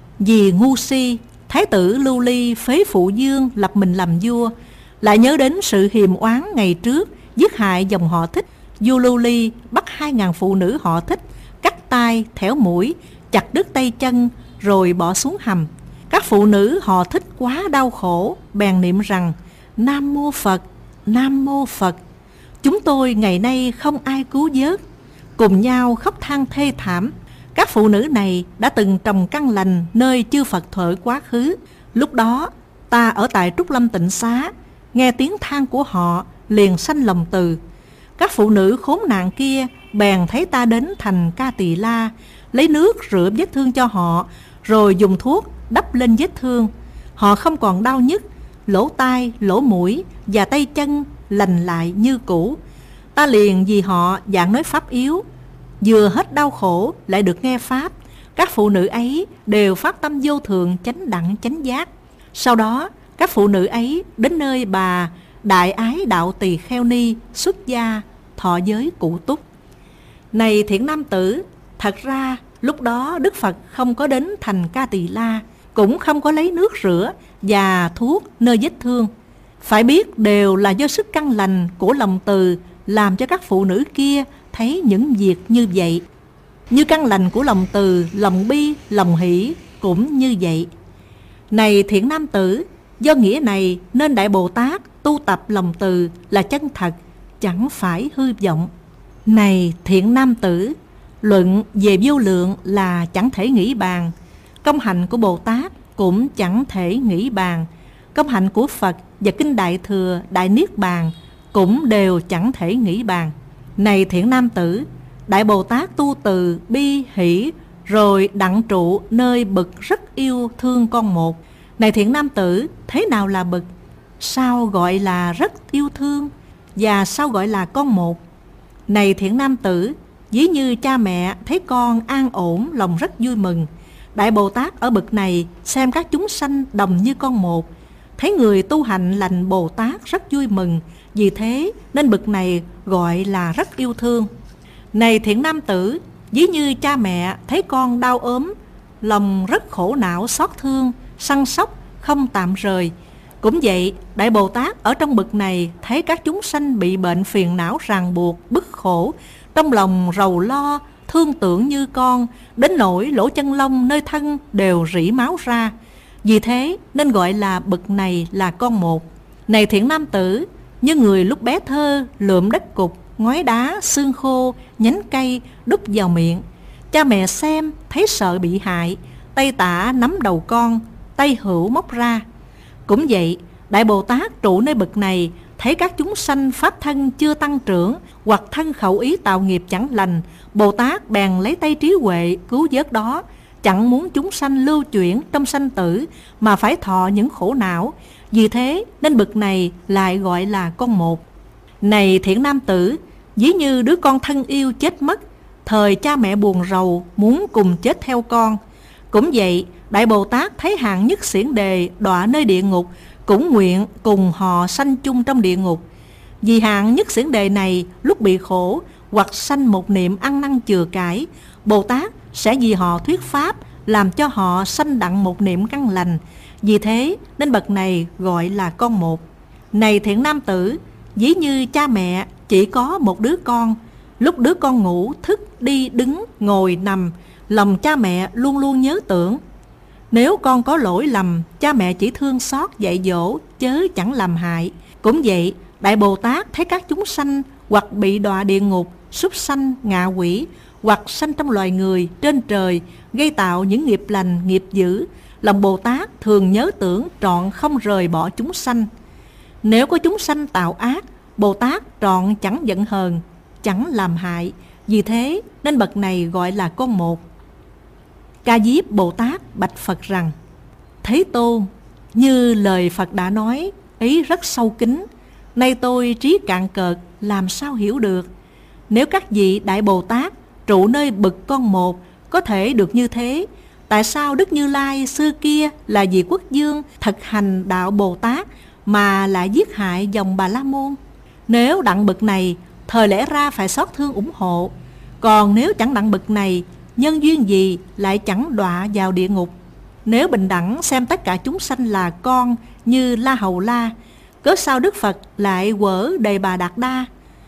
vì ngu si, Thái tử Lưu Ly phế phụ Dương lập mình làm vua, lại nhớ đến sự hiềm oán ngày trước giết hại dòng họ Thích. Vua Lưu Ly bắt hai ngàn phụ nữ họ Thích, cắt tai, thẻo mũi, chặt đứt tay chân, rồi bỏ xuống hầm. Các phụ nữ họ Thích quá đau khổ, bèn niệm rằng Nam Mô Phật, Nam Mô Phật. Chúng tôi ngày nay không ai cứu vớt, cùng nhau khóc than thê thảm. Các phụ nữ này đã từng trồng căn lành nơi chư Phật thuở quá khứ. Lúc đó ta ở tại Trúc Lâm Tịnh Xá, nghe tiếng than của họ liền sanh lòng từ. Các phụ nữ khốn nạn kia bèn thấy ta đến thành Ca Tỳ La, lấy nước rửa vết thương cho họ, rồi dùng thuốc đắp lên vết thương. Họ không còn đau nhức, lỗ tai, lỗ mũi và tay chân lành lại như cũ. Ta liền vì họ giảng nói pháp yếu, vừa hết đau khổ lại được nghe pháp. Các phụ nữ ấy đều phát tâm vô thượng chánh đẳng chánh giác. Sau đó các phụ nữ ấy đến nơi bà Đại Ái Đạo Tỳ Kheo Ni xuất gia thọ giới cụ túc. Này thiện nam tử, thật ra lúc đó Đức Phật không có đến thành Ca Tỳ La, cũng không có lấy nước rửa và thuốc nơi vết thương. Phải biết đều là do sức căn lành của lòng từ làm cho các phụ nữ kia thấy những việc như vậy. Như căn lành của lòng từ, lòng bi, lòng hỷ cũng như vậy. Này thiện nam tử, do nghĩa này nên Đại Bồ Tát tu tập lòng từ là chân thật, chẳng phải hư vọng. Này thiện nam tử, luận về vô lượng là chẳng thể nghĩ bàn. Công hạnh của Bồ Tát cũng chẳng thể nghĩ bàn. Công hạnh của Phật và Kinh Đại Thừa, Đại Niết Bàn cũng đều chẳng thể nghĩ bàn. Này thiện nam tử, Đại Bồ Tát tu từ bi hỷ, rồi đặng trụ nơi bậc rất yêu thương con một. Này thiện nam tử, thế nào là bậc? Sao gọi là rất yêu thương? Và sao gọi là con một? Này thiện nam tử, ví như cha mẹ thấy con an ổn, lòng rất vui mừng. Đại Bồ Tát ở bậc này xem các chúng sanh đồng như con một, thấy người tu hành lành Bồ Tát rất vui mừng. Vì thế nên bậc này gọi là rất yêu thương. Này thiện nam tử, ví như cha mẹ thấy con đau ốm, lòng rất khổ não xót thương, săn sóc không tạm rời. Cũng vậy, Đại Bồ Tát ở trong bậc này thấy các chúng sanh bị bệnh phiền não ràng buộc, bức khổ, trong lòng rầu lo, thương tưởng như con, đến nỗi lỗ chân lông nơi thân đều rỉ máu ra. Vì thế nên gọi là bậc này là con một. Này thiện nam tử, như người lúc bé thơ lượm đất cục, ngói đá, xương khô, nhánh cây đút vào miệng. Cha mẹ xem thấy sợ bị hại, tay tả nắm đầu con, tay hữu móc ra. Cũng vậy, Đại Bồ Tát trụ nơi bậc này thấy các chúng sanh pháp thân chưa tăng trưởng, hoặc thân khẩu ý tạo nghiệp chẳng lành, Bồ Tát bèn lấy tay trí huệ cứu vớt đó, chẳng muốn chúng sanh lưu chuyển trong sanh tử mà phải thọ những khổ não. Vì thế nên bậc này lại gọi là con một. Này thiện nam tử, ví như đứa con thân yêu chết mất, thời cha mẹ buồn rầu muốn cùng chết theo con. Cũng vậy, Đại Bồ Tát thấy hạng nhất xiển đề đọa nơi địa ngục, cũng nguyện cùng họ sanh chung trong địa ngục. Vì hạng nhất xiển đề này lúc bị khổ hoặc sanh một niệm ăn năn chừa cải, Bồ Tát sẽ vì họ thuyết pháp, làm cho họ sanh đặng một niệm căn lành. Vì thế nên bậc này gọi là con một. Này thiện nam tử, ví như cha mẹ chỉ có một đứa con, lúc đứa con ngủ, thức, đi, đứng, ngồi, nằm, lòng cha mẹ luôn luôn nhớ tưởng. Nếu con có lỗi lầm, cha mẹ chỉ thương xót dạy dỗ, chớ chẳng làm hại. Cũng vậy, Đại Bồ Tát thấy các chúng sanh hoặc bị đọa địa ngục, súc sanh, ngạ quỷ, hoặc sanh trong loài người, trên trời, gây tạo những nghiệp lành, nghiệp dữ, lòng Bồ Tát thường nhớ tưởng trọn không rời bỏ chúng sanh. Nếu có chúng sanh tạo ác, Bồ Tát trọn chẳng giận hờn, chẳng làm hại. Vì thế nên bậc này gọi là con một. Ca Diếp Bồ Tát bạch Phật rằng: Thế Tôn, như lời Phật đã nói, ý rất sâu kín, nay tôi trí cạn cợt, làm sao hiểu được. Nếu các vị Đại Bồ Tát trụ nơi bậc con một có thể được như thế, tại sao Đức Như Lai xưa kia là vị quốc vương thực hành đạo Bồ Tát mà lại giết hại dòng Bà La Môn? Nếu đặng bậc này, thời lẽ ra phải xót thương ủng hộ. Còn nếu chẳng đặng bậc này, nhân duyên gì lại chẳng đọa vào địa ngục? Nếu bình đẳng xem tất cả chúng sanh là con như La Hầu La, cớ sao Đức Phật lại quở Đề Bà Đạt Đa?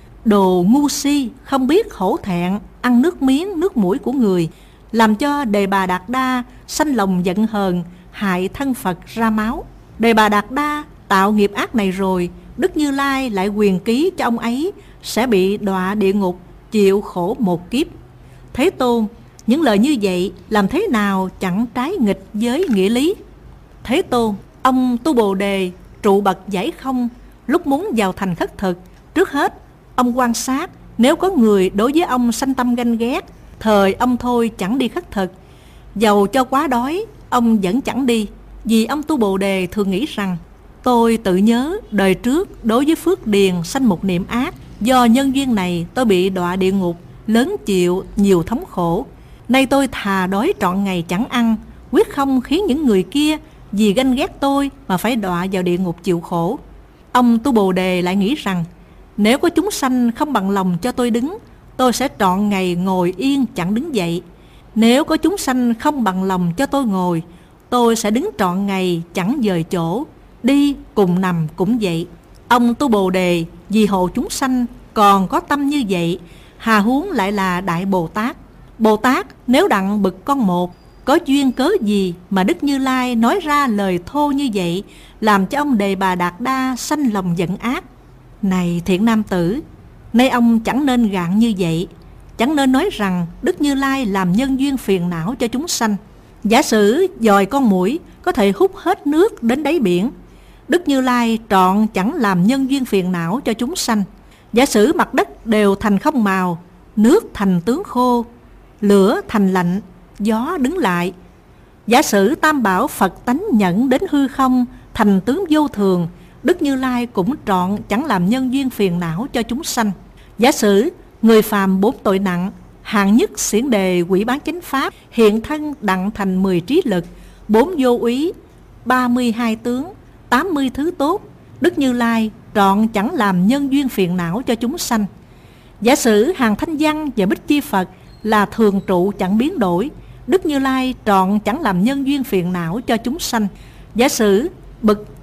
Đồ ngu si, không biết hổ thẹn, ăn nước miếng nước mũi của người, làm cho Đề Bà Đạt Đa sanh lòng giận hờn, hại thân Phật ra máu. Đề Bà Đạt Đa tạo nghiệp ác này rồi, Đức Như Lai lại quyền ký cho ông ấy sẽ bị đọa địa ngục, chịu khổ một kiếp. Thế Tôn, những lời như vậy làm thế nào chẳng trái nghịch với nghĩa lý? Thế Tôn, ông Tu Bồ Đề trụ bậc giải không, lúc muốn vào thành khất thực, trước hết ông quan sát, nếu có người đối với ông sanh tâm ganh ghét, thời ông thôi chẳng đi khất thực. Dầu cho quá đói, ông vẫn chẳng đi. Vì ông Tu Bồ Đề thường nghĩ rằng: Tôi tự nhớ đời trước đối với phước điền sanh một niệm ác, do nhân duyên này tôi bị đọa địa ngục, lớn chịu nhiều thống khổ. Nay tôi thà đói trọn ngày chẳng ăn, quyết không khiến những người kia vì ganh ghét tôi mà phải đọa vào địa ngục chịu khổ. Ông Tu Bồ Đề lại nghĩ rằng: Nếu có chúng sanh không bằng lòng cho tôi đứng, tôi sẽ trọn ngày ngồi yên chẳng đứng dậy. Nếu có chúng sanh không bằng lòng cho tôi ngồi, tôi sẽ đứng trọn ngày chẳng dời chỗ, đi cùng nằm cũng vậy. Ông Tu Bồ Đề vì hộ chúng sanh còn có tâm như vậy, hà huống lại là Đại Bồ Tát. Bồ Tát nếu đặng bậc con một, có duyên cớ gì mà Đức Như Lai nói ra lời thô như vậy, làm cho ông Đề Bà Đạt Đa sanh lòng giận ác? Này thiện nam tử, nay ông chẳng nên gạn như vậy, chẳng nên nói rằng Đức Như Lai làm nhân duyên phiền não cho chúng sanh. Giả sử dòi con muỗi có thể hút hết nước đến đáy biển, Đức Như Lai trọn chẳng làm nhân duyên phiền não cho chúng sanh. Giả sử mặt đất đều thành không màu, nước thành tướng khô, lửa thành lạnh, gió đứng lại. Giả sử tam bảo Phật tánh nhẫn đến hư không, thành tướng vô thường, Đức Như Lai cũng trọn chẳng làm nhân duyên phiền não cho chúng sanh. Giả sử người phàm bốn tội nặng, hạng nhất xiển đề quỷ bán chánh pháp, hiện thân đặng thành mười trí lực, bốn vô úy, ba mươi hai tướng, tám mươi thứ tốt, Đức Như Lai trọn chẳng làm nhân duyên phiền não cho chúng sanh. Giả sử hàng thanh văn và bích chi Phật là thường trụ chẳng biến đổi, Đức Như Lai trọn chẳng làm nhân duyên phiền não cho chúng sanh. Giả sử bậc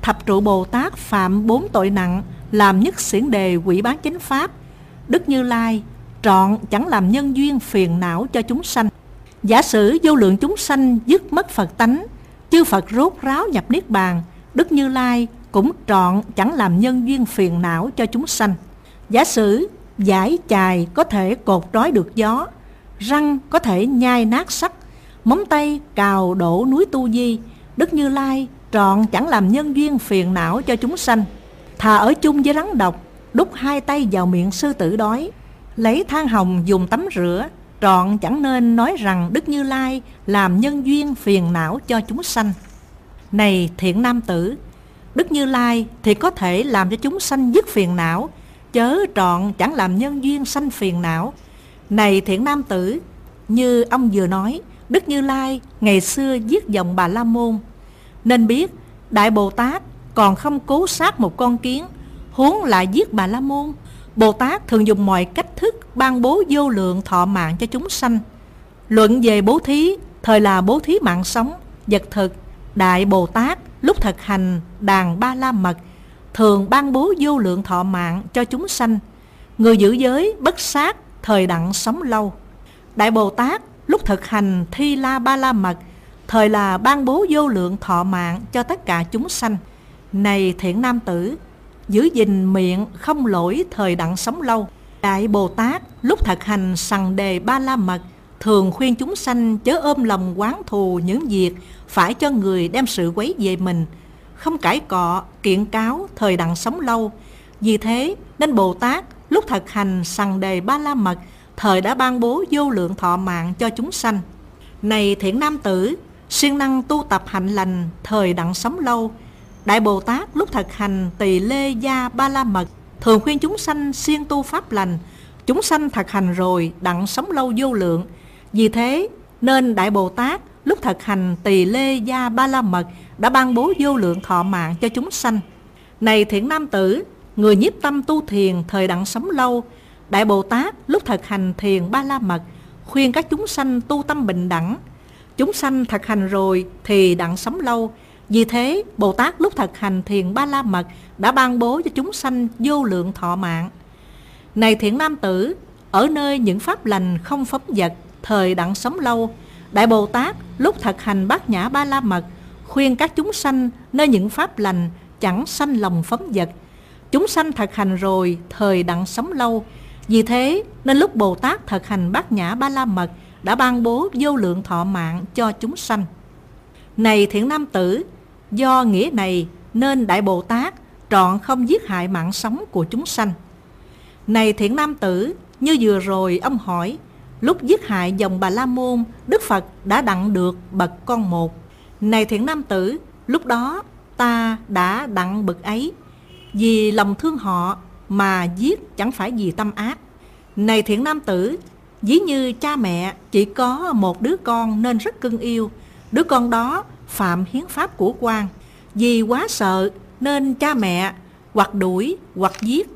Thập trụ Bồ Tát phạm bốn tội nặng, làm nhất xiển đề quỷ bán chánh pháp. Đức Như Lai trọn chẳng làm nhân duyên phiền não cho chúng sanh. Giả sử vô lượng chúng sanh dứt mất Phật tánh, chư Phật rốt ráo nhập niết bàn, Đức Như Lai cũng trọn chẳng làm nhân duyên phiền não cho chúng sanh. Giả sử giải chài có thể cột trói được gió, răng có thể nhai nát sắt, móng tay cào đổ núi Tu Di, Đức Như Lai trọn chẳng làm nhân duyên phiền não cho chúng sanh. Thà ở chung với rắn độc, đút hai tay vào miệng sư tử đói, lấy than hồng dùng tắm rửa, trọn chẳng nên nói rằng Đức Như Lai làm nhân duyên phiền não cho chúng sanh. Này thiện nam tử, Đức Như Lai thì có thể làm cho chúng sanh dứt phiền não, chớ trọn chẳng làm nhân duyên sanh phiền não. Này thiện nam tử, như ông vừa nói, Đức Như Lai ngày xưa giết dòng Bà La Môn, nên biết Đại Bồ Tát còn không cố sát một con kiến, huống lại giết Bà La Môn. Bồ Tát thường dùng mọi cách thức ban bố vô lượng thọ mạng cho chúng sanh. Luận về bố thí, thời là bố thí mạng sống, vật thực, Đại Bồ Tát lúc thực hành đàn ba la mật thường ban bố vô lượng thọ mạng cho chúng sanh. Người giữ giới bất sát, thời đặng sống lâu. Đại Bồ Tát lúc thực hành thi la ba la mật thời là ban bố vô lượng thọ mạng cho tất cả chúng sanh. Này thiện nam tử, giữ gìn miệng không lỗi thời đặng sống lâu. Đại Bồ Tát lúc thực hành sằng đề ba la mật thường khuyên chúng sanh chớ ôm lòng oán thù những việc phải cho người đem sự quấy về mình, không cãi cọ kiện cáo thời đặng sống lâu. Vì thế nên Bồ Tát lúc thực hành sằng đề ba la mật thời đã ban bố vô lượng thọ mạng cho chúng sanh. Này thiện nam tử, siêng năng tu tập hạnh lành thời đặng sống lâu. Đại Bồ Tát lúc thực hành tỳ lê gia ba la mật thường khuyên chúng sanh siêng tu pháp lành, chúng sanh thực hành rồi đặng sống lâu vô lượng. Vì thế nên Đại Bồ Tát lúc thực hành tỳ lê gia ba la mật đã ban bố vô lượng thọ mạng cho chúng sanh. Này thiện nam tử, người nhiếp tâm tu thiền thời đặng sống lâu. Đại Bồ Tát lúc thực hành thiền ba la mật khuyên các chúng sanh tu tâm bình đẳng, chúng sanh thực hành rồi thì đặng sống lâu. Vì thế Bồ Tát lúc thực hành thiền ba la mật đã ban bố cho chúng sanh vô lượng thọ mạng. Này thiện nam tử, ở nơi những pháp lành không phóng dật thời đặng sống lâu. Đại Bồ Tát lúc thực hành bát nhã ba la mật khuyên các chúng sanh nơi những pháp lành chẳng sanh lòng phóng dật, chúng sanh thực hành rồi thời đặng sống lâu. Vì thế nên lúc Bồ Tát thực hành bát nhã ba la mật đã ban bố vô lượng thọ mạng cho chúng sanh. Này thiện nam tử, do nghĩa này nên Đại Bồ Tát trọn không giết hại mạng sống của chúng sanh. Này thiện nam tử, như vừa rồi ông hỏi, lúc giết hại dòng Bà La Môn, Đức Phật đã đặng được bậc con một. Này thiện nam tử, lúc đó ta đã đặng bậc ấy, vì lòng thương họ mà giết, chẳng phải vì tâm ác. Này thiện nam tử, ví như cha mẹ chỉ có một đứa con nên rất cưng yêu. Đứa con đó phạm hiến pháp của quan, vì quá sợ nên cha mẹ hoặc đuổi hoặc giết.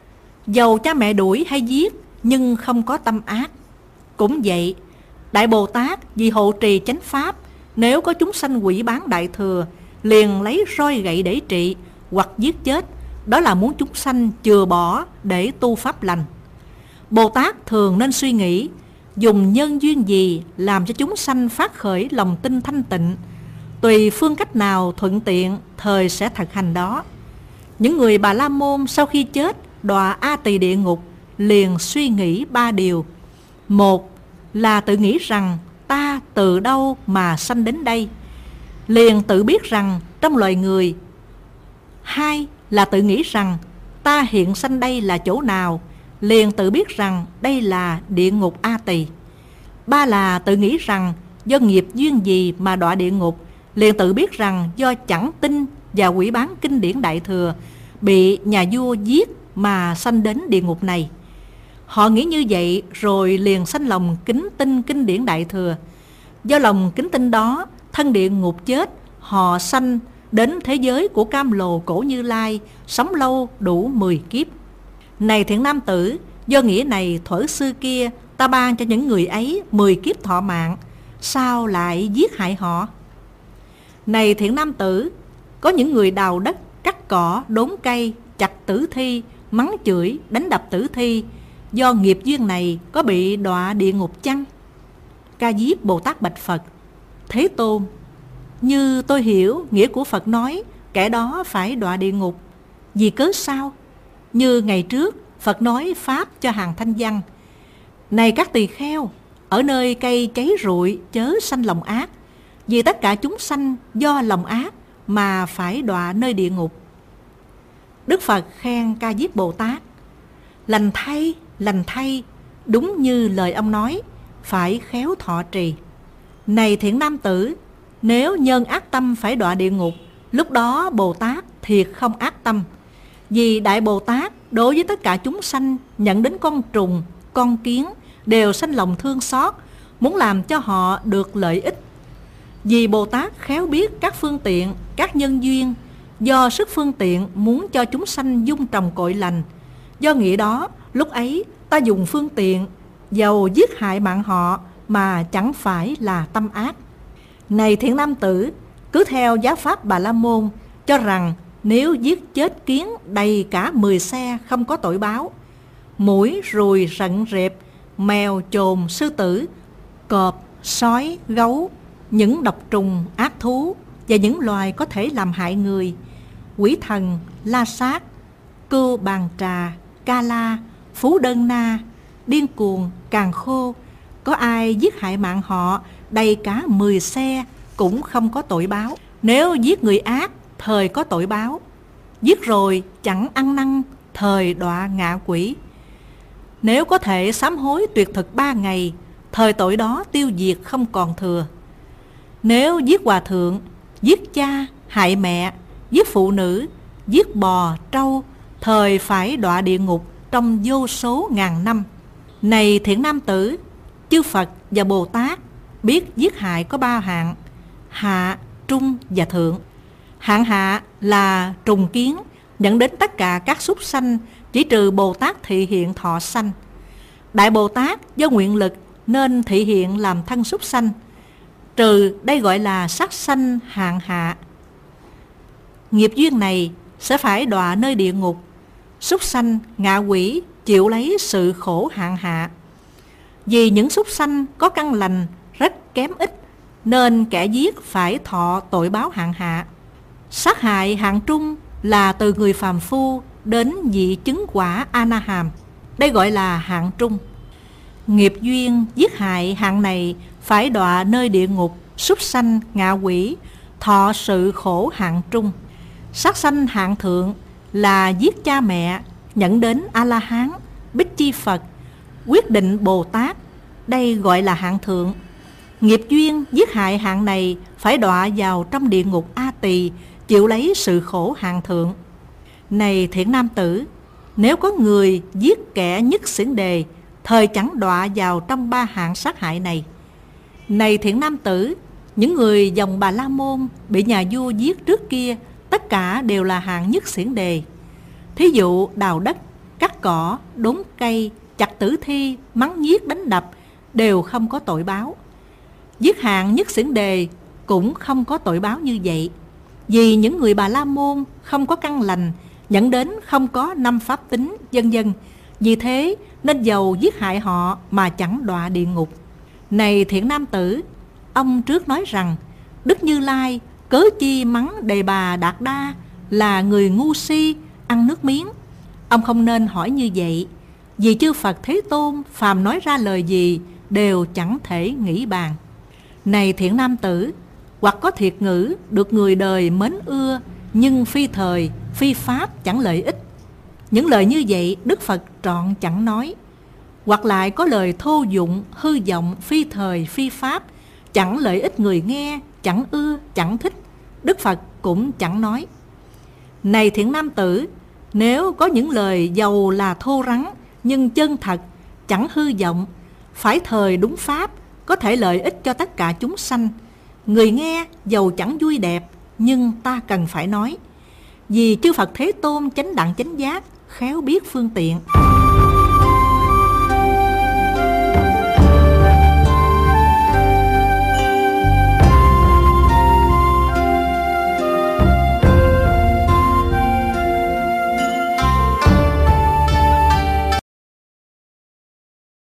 Dầu cha mẹ đuổi hay giết nhưng không có tâm ác. Cũng vậy, Đại Bồ Tát vì hộ trì chánh pháp, nếu có chúng sanh quỷ bán Đại Thừa, liền lấy roi gậy để trị hoặc giết chết, đó là muốn chúng sanh chừa bỏ để tu pháp lành. Bồ Tát thường nên suy nghĩ dùng nhân duyên gì làm cho chúng sanh phát khởi lòng tin thanh tịnh, tùy phương cách nào thuận tiện thời sẽ thực hành đó. Những người Bà La Môn sau khi chết đọa A Tỳ địa ngục liền suy nghĩ ba điều. Một là tự nghĩ rằng ta từ đâu mà sanh đến đây, liền tự biết rằng trong loài người. Hai là tự nghĩ rằng ta hiện sanh đây là chỗ nào, liền tự biết rằng đây là địa ngục A Tỳ. Ba là tự nghĩ rằng do nghiệp duyên gì mà đọa địa ngục, liền tự biết rằng do chẳng tin và quỷ bán kinh điển Đại Thừa, bị nhà vua giết mà sanh đến địa ngục này. Họ nghĩ như vậy rồi liền sanh lòng kính tin kinh điển Đại Thừa. Do lòng kính tin đó, thân địa ngục chết, họ sanh đến thế giới của Cam Lồ Cổ Như Lai, sống lâu đủ mười kiếp. Này thiện nam tử, do nghĩa này thuở xưa kia ta ban cho những người ấy mười kiếp thọ mạng, sao lại giết hại họ? Này thiện nam tử, Có những người đào đất, cắt cỏ, đốn cây, chặt tử thi, mắng chửi, đánh đập tử thi. Do nghiệp duyên này có bị đọa địa ngục chăng? Ca Diếp Bồ Tát bạch Phật: Thế Tôn, như tôi hiểu nghĩa của Phật nói kẻ đó phải đọa địa ngục. Vì cớ sao? Như ngày trước Phật nói Pháp cho hàng Thanh Văn: Này các tỳ kheo, ở nơi cây cháy rụi chớ sanh lòng ác, vì tất cả chúng sanh do lòng ác mà phải đọa nơi địa ngục. Đức Phật khen Ca Diếp Bồ Tát: Lành thay, lành thay, đúng như lời ông nói, phải khéo thọ trì. Này thiện nam tử, nếu nhân ác tâm phải đọa địa ngục, lúc đó Bồ Tát thiệt không ác tâm. Vì Đại Bồ Tát đối với tất cả chúng sanh, nhận đến con trùng, con kiến, đều sanh lòng thương xót, muốn làm cho họ được lợi ích. Vì Bồ Tát khéo biết các phương tiện, các nhân duyên, do sức phương tiện muốn cho chúng sanh dung trồng cội lành. Do nghĩa đó, lúc ấy ta dùng phương tiện, dầu giết hại mạng họ mà chẳng phải là tâm ác. Này thiện nam tử, cứ theo giáo pháp Bà La Môn cho rằng nếu giết chết kiến đầy cả mười xe không có tội báo, muỗi, ruồi, rận rệp, mèo, chồn, sư tử, cọp, sói, gấu, những độc trùng, ác thú và những loài có thể làm hại người, quỷ thần, la sát, cưu bàn trà, ca la, phú đơn na, điên cuồng, càn khô, có ai giết hại mạng họ đầy cả mười xe cũng không có tội báo. Nếu giết người ác, thời có tội báo. Giết rồi chẳng ăn năn, thời đọa ngạ quỷ. Nếu có thể sám hối tuyệt thực ba ngày, thời tội đó tiêu diệt không còn thừa. Nếu giết hòa thượng, giết cha, hại mẹ, giết phụ nữ, giết bò, trâu, thời phải đọa địa ngục trong vô số ngàn năm. Này thiện nam tử, chư Phật và Bồ Tát biết giết hại có ba hạng: hạ, trung và thượng. Hạng hạ là trùng kiến, dẫn đến tất cả các súc sanh, chỉ trừ Bồ Tát thị hiện thọ sanh. Đại Bồ Tát do nguyện lực nên thị hiện làm thân súc sanh, trừ đây gọi là sát sanh hạng hạ. Nghiệp duyên này sẽ phải đọa nơi địa ngục. Súc sanh, ngạ quỷ chịu lấy sự khổ hạng hạ. Vì những súc sanh có căn lành rất kém ít, nên kẻ giết phải thọ tội báo hạng hạ. Sát hại hạng trung là từ người phàm phu đến vị chứng quả A-na-hàm, đây gọi là hạng trung. Nghiệp duyên giết hại hạng này phải đọa nơi địa ngục, súc sanh, ngạ quỷ, thọ sự khổ hạng trung. Sát sanh hạng thượng là giết cha mẹ, nhận đến A-la-hán, Bích Chi Phật, quyết định Bồ Tát, đây gọi là hạng thượng. Nghiệp duyên giết hại hạng này phải đọa vào trong địa ngục A Tỳ, chịu lấy sự khổ hạng thượng. Này thiện nam tử, nếu có người giết kẻ nhất xiển đề, thời chẳng đọa vào trong ba hạng sát hại này. Này thiện nam tử, những người dòng Bà La Môn bị nhà vua giết trước kia, tất cả đều là hạng nhất xiển đề. Thí dụ đào đất, cắt cỏ, đốn cây, chặt tử thi, mắng nhiếc, đánh đập đều không có tội báo. Giết hạng nhất xiển đề cũng không có tội báo như vậy. Vì những người Bà La Môn không có căn lành, dẫn đến không có năm pháp tính, vân vân. Vì thế nên dầu giết hại họ mà chẳng đọa địa ngục. Này thiện nam tử, ông trước nói rằng Đức Như Lai cớ chi mắng Đề Bà Đạt Đa là người ngu si, ăn nước miếng. Ông không nên hỏi như vậy, vì chư Phật Thế Tôn phàm nói ra lời gì đều chẳng thể nghĩ bàn. Này thiện nam tử, hoặc có thiệt ngữ được người đời mến ưa, nhưng phi thời, phi pháp, chẳng lợi ích. Những lời như vậy Đức Phật trọn chẳng nói. Hoặc lại có lời thô dụng, hư vọng, phi thời, phi pháp, chẳng lợi ích người nghe, chẳng ưa, chẳng thích, Đức Phật cũng chẳng nói. Này thiện nam tử, nếu có những lời dầu là thô rắn, nhưng chân thật, chẳng hư vọng, phải thời đúng pháp, có thể lợi ích cho tất cả chúng sanh, người nghe dầu chẳng vui đẹp, nhưng ta cần phải nói. Vì chư Phật Thế Tôn chánh đẳng chánh giác, khéo biết phương tiện.